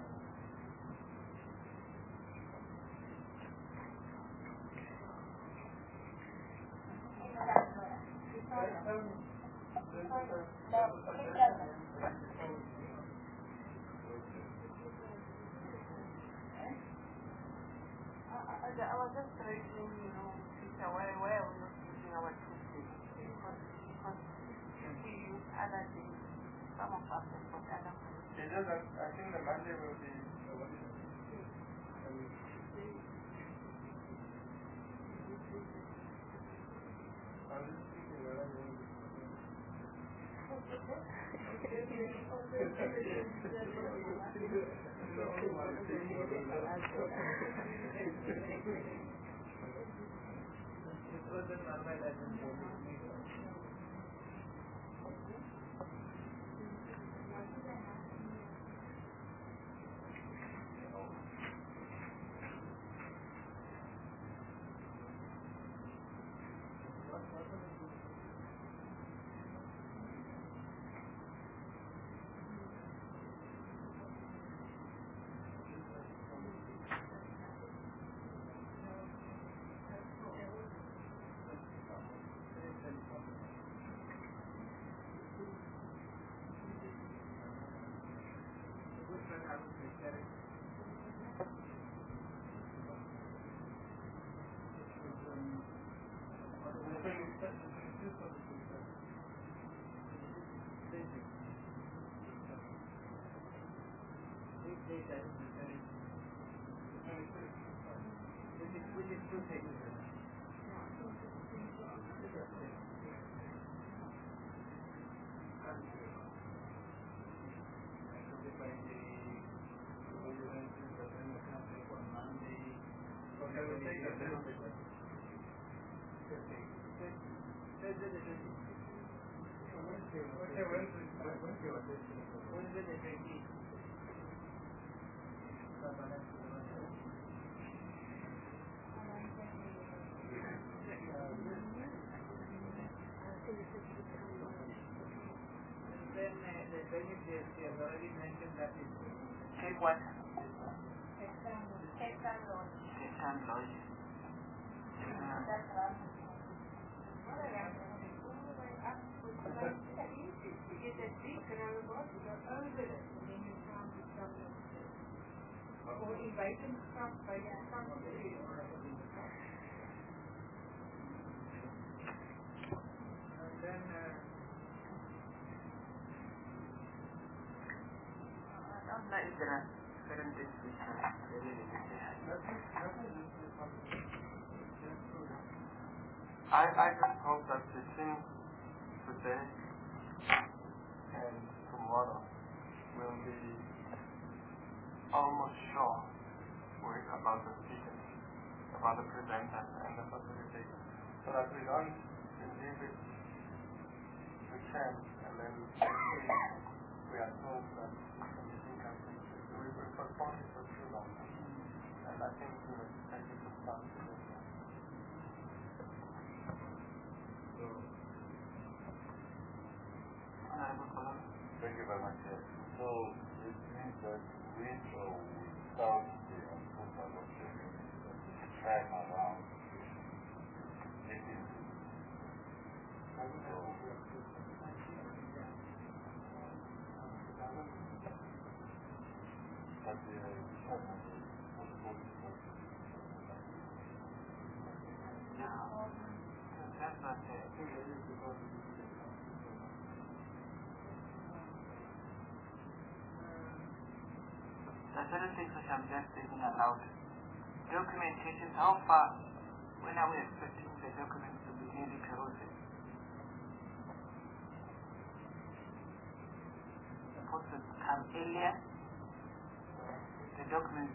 I was just raising, Peter, why are we not using our Tuesday? Because if we use other days, some of us have got other days. I think the Monday will be She has already mentioned that it's Cape what? Cape Town Lodge. Cape Town Lodge. That's right. Or inviting stuff by somebody. And then I don't know if there are certain things which are really I just hope that the team today and tomorrow will be almost sure about the speakers, about the presenters and the facilitators, so that we don't leave it to chance and then we are told that the meeting can be postponed it for too long. And I think we will take it to start today. Thank you very much. So it means that with or without the approval of the minister, time around meeting. There are certain things which I'm just thinking aloud. Documentation, how far, when are we expecting the documents to be nearly corrosive? Supposed to come earlier, the documents.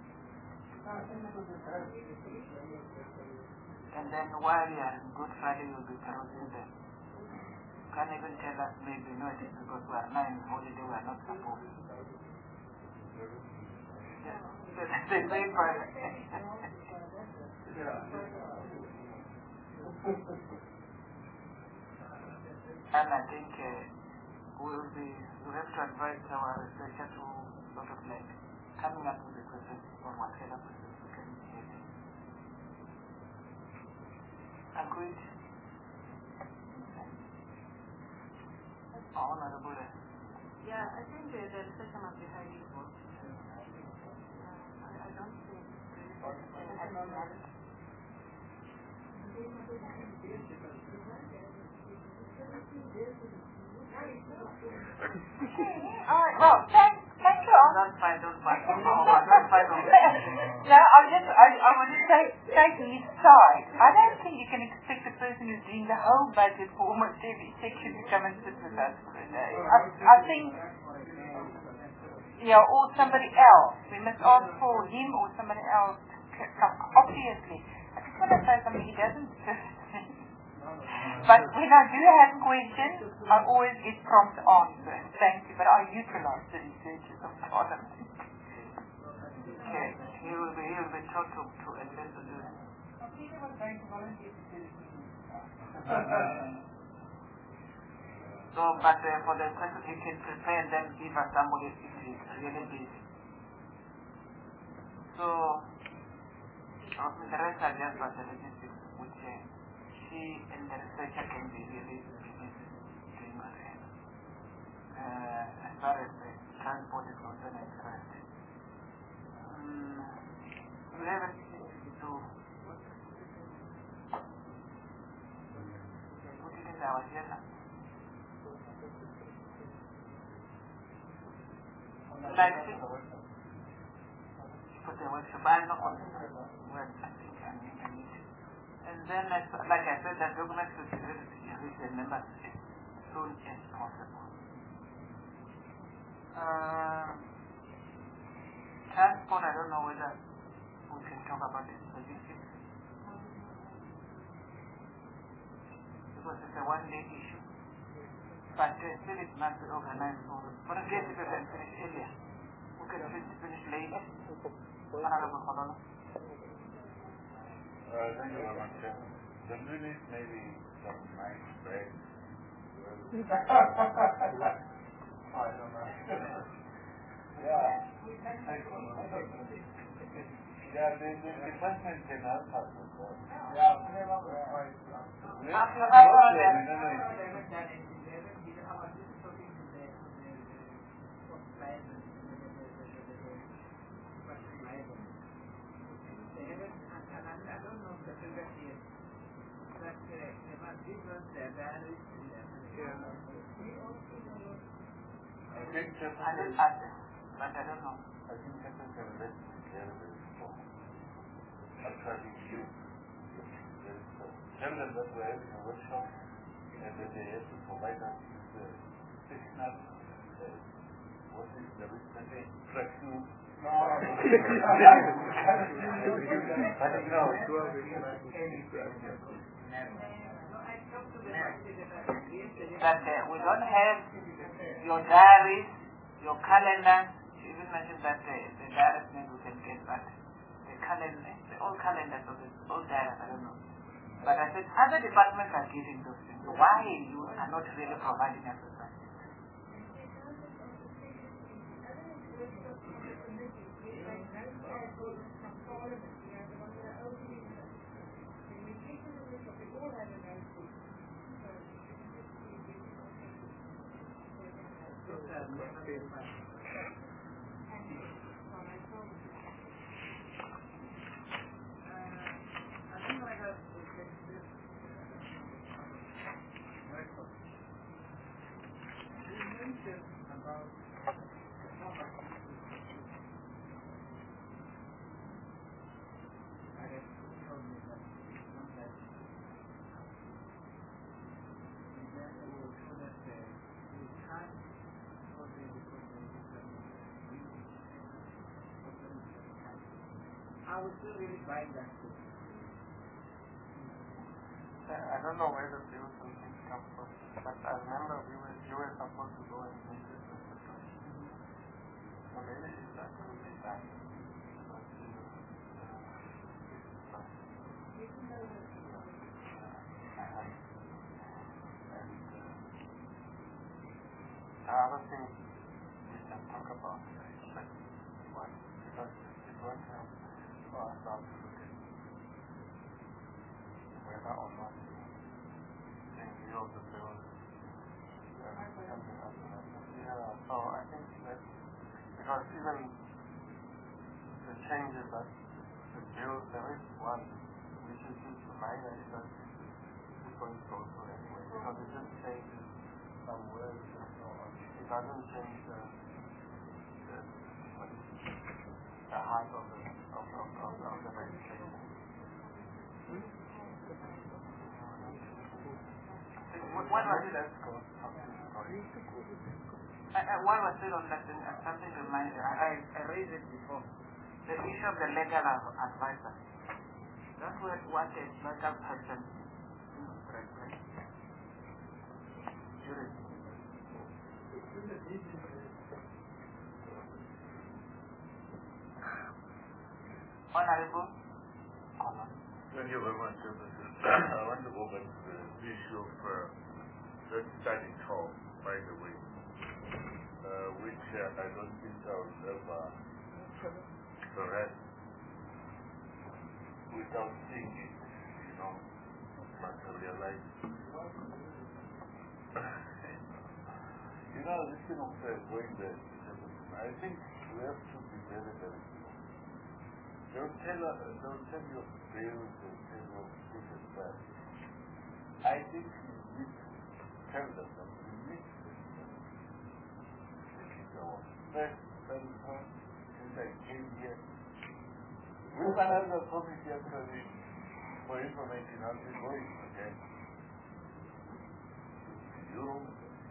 And then while you are in Good Friday, you will be corrosive them. Can't even tell us maybe no, it is because we are now in holiday, we are not supposed. The same part. And I think we'll have to advise our researcher to sort of like coming up with a process on whatever process we can use. Agreed? Honorable. Yeah, I think the researcher must be highly involved. I don't think Well, thank you. Don't fight. No, I want to say to his side, I don't think you can expect the person who's doing the whole budget for almost every section to come and sit with us for a day. I think, or somebody else. We must ask for him or somebody else to come. Obviously, I just want to say something. He doesn't but when I do have questions, I always get prompt answers. Thank you. But I utilize the researchers of Parliament. Okay. He will be taught to enlist to do it. Peter was going to volunteer to do it. So, but for the question, you can prepare and then give us somebody if it's really busy. So, the rest are just what the logistics, which she and the researcher can be really doing whatever. As far as the transport is concerned and the rest. We have to put it in our agenda. Like this. Put the workshop. I'm not on and then, like I said, the documents should be ready to reach the members as soon as possible. Transport, I don't know whether we can talk about this logistics. Because it's a one-day issue. But still it must be organized for a case if we can finish earlier. We can finish late. Honorable Colonel. Thank you very much. The minute maybe some nice break. I don't know. Yeah. Yeah, the department can help us with that. Yeah, we don't know. I think just I didn't ask them, but I don't know. I think just can let actually you. Tell them that we're having a workshop and that they have to provide us with signal. What is the reason? Tracksuit. That we don't have your diaries, your calendar. She even mentioned that the diaries maybe we can get, but the calendar, the old calendars of the old diaries, I don't know. But I said other departments are getting those things. Why you are not really providing us with that? I would still really buy that too. I don't know where the bills and things come from, but I remember you were supposed to go and visit the situation. So maybe that could be done. Other things we can talk about, like what, because it won't help for us now to look at whether or not in view of the bill something else. Yeah, so I think that because even the changes that the bill, there is one which is just minor, it is going to go through anyway, because it just changes some words and so on. It doesn't change the heart of the legislation. What was said on that, something reminded, I raised it before. The issue of the legal advisor. That's what a legal person Honorable. Thank you very much, I want to go back to the issue of that study talk, by the way, which I don't think I will ever correct without seeing it, materialize. This thing of going there, I think we have to be very, very clear. Don't tell you of bills, don't tell you of this and that. I think you need to tell them that we need this. This is our first starting point since I came here. With another committee actually for information how it's going, okay? You,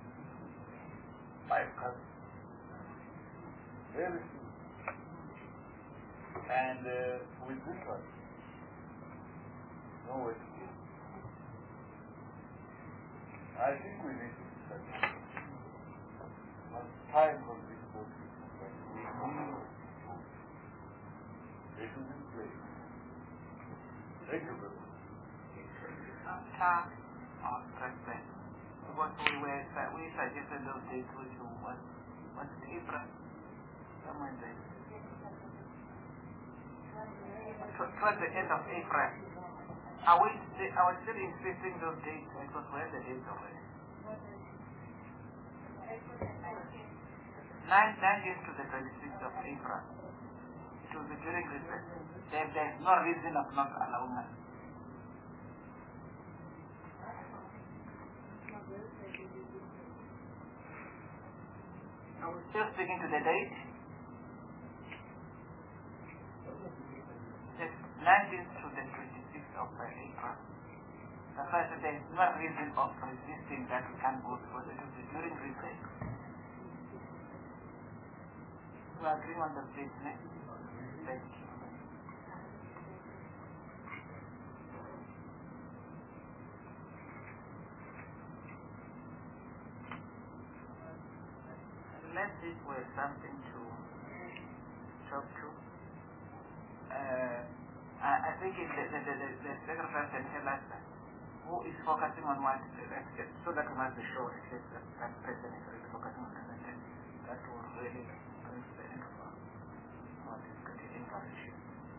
5 countries. Very soon. And with this one, no way to go. I think we need to study. Time for these books, but we need to. They should be played. Thank you very much. because we suggested those dates, which was April, somewhere there. Towards the end of April. I was still insisting those dates because we had the dates already. 9 days to the 26th of April. It was during recess. There's no reason of not allowing us. I was still sticking to the date. It's 19th to the 26th of April. That's why I said there is no reason of resisting that we can't go because it will be during recess. We agree on the date next. Thank you. Unless it was something to talk to. I think the secretary can tell us who is focusing on what, so that we must be sure at least that person is really focusing on something that will really bring the end of our discussing issue.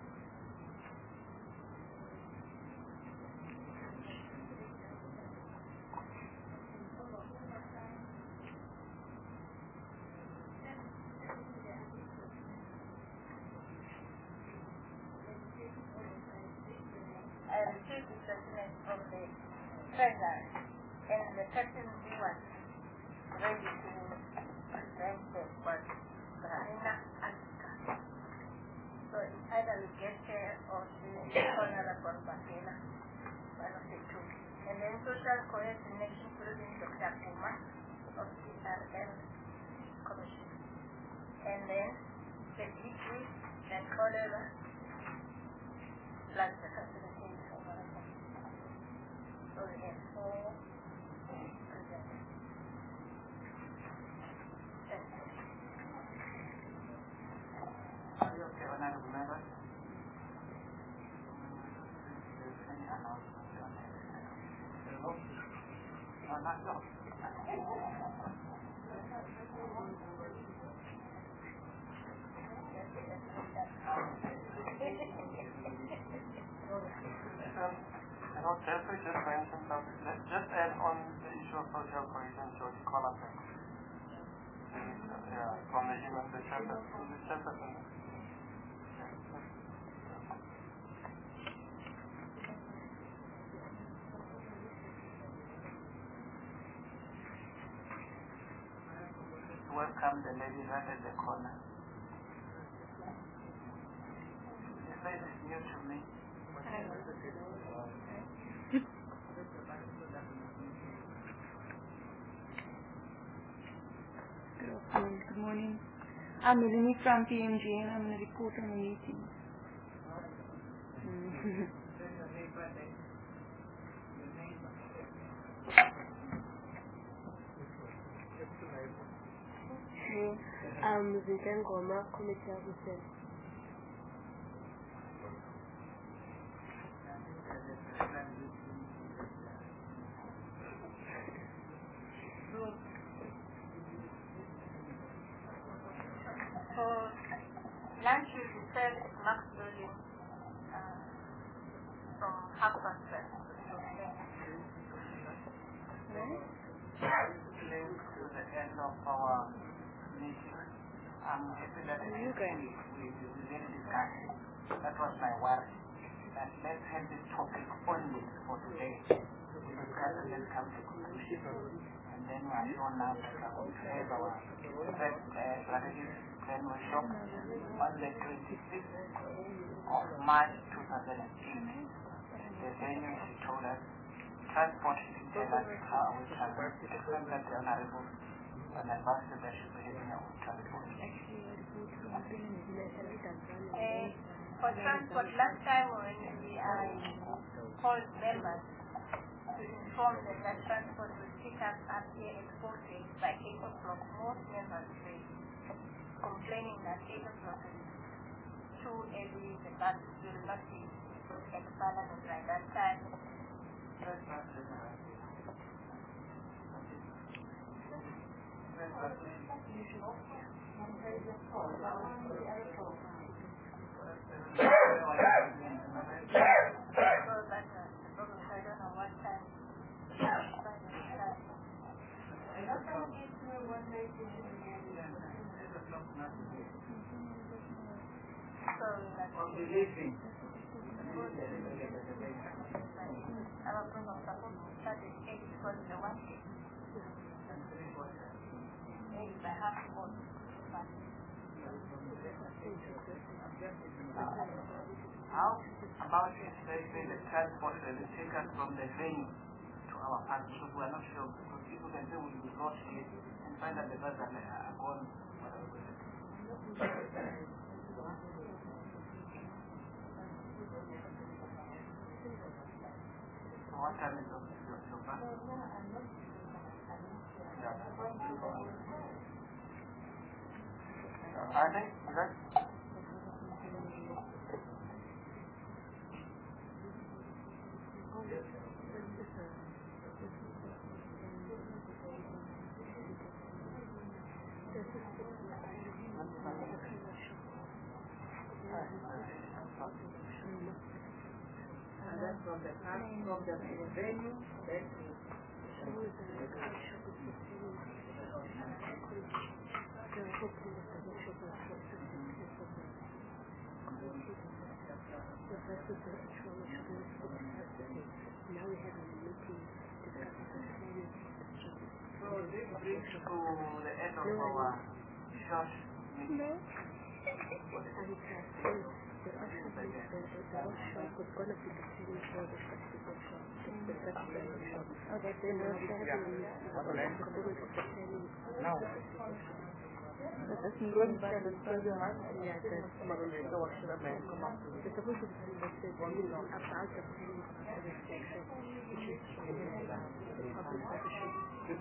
I received this document from the treasurer, and the person who was ready to present the was Brahina Aska. So it's either we get her or she Honorable Bakela, one of the two. And then Social Coordination President Dr. Puma of the RL Commission. And then the DG and cholera plus the facility. So we have 4 presenters. Are you okay, honorable members? Any announcement on anything? No, not no. Jeffrey just mentioned something. Let's just add on the issue of social cohesion, George Colapek. From the human, the chairperson. Welcome the lady right at the corner. This place is new to me. Good morning. I'm Melanie from PMG and I'm going to report on the meeting. Zinken Goma, Committee Officer. For lunch will be served at Max Building from 12:30. Linked to the end of our meeting. I'm happy that we didn't discuss it. That was my worry. That let's have this topic only for today. We discuss and then come to conclusion. And then we are sure now that we are going to have our strategic plan workshop on the 26th of March 2008. The venue, she told us, transport, she tell us how we travel. Except that the honorable an ambassador should be having our transport. For transport, last time when we called members to inform them that transport will pick up here at 4:30 by 8 o'clock, most members were complaining that 8 o'clock is too early, the bus will not be at Parliament by that time. How about if they say the transport will take us from the venue to our park? Because we are not sure. Because people can say we will go here and find that the bus are gone. So what time is your bus? Are they? Is that? And then from the park, from the venue, then now we have a meeting discussing. So this brings to the end of our short meeting. No. The workshop was going to be continued for the festival shop. Oh, that's the no. That's the good part of the program. Yeah, that's the workshop. It's supposed to be about the planning of the section, which is the public partnership.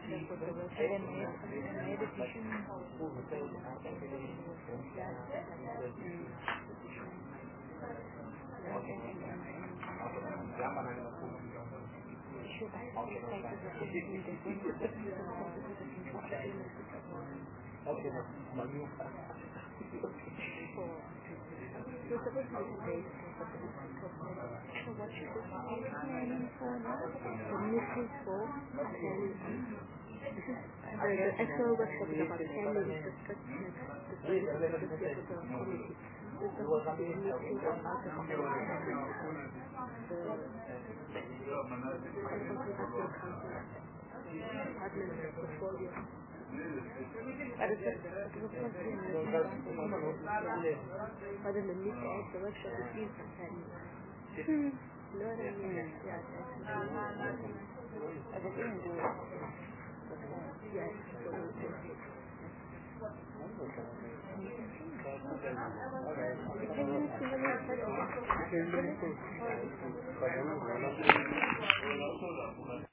The actual workshop is about planning the structure, the committee. It's supposed to be a meeting about the portfolio. But in the mid-end, the workshop is used for planning. No, I mean, yeah, I didn't do it. Yes, so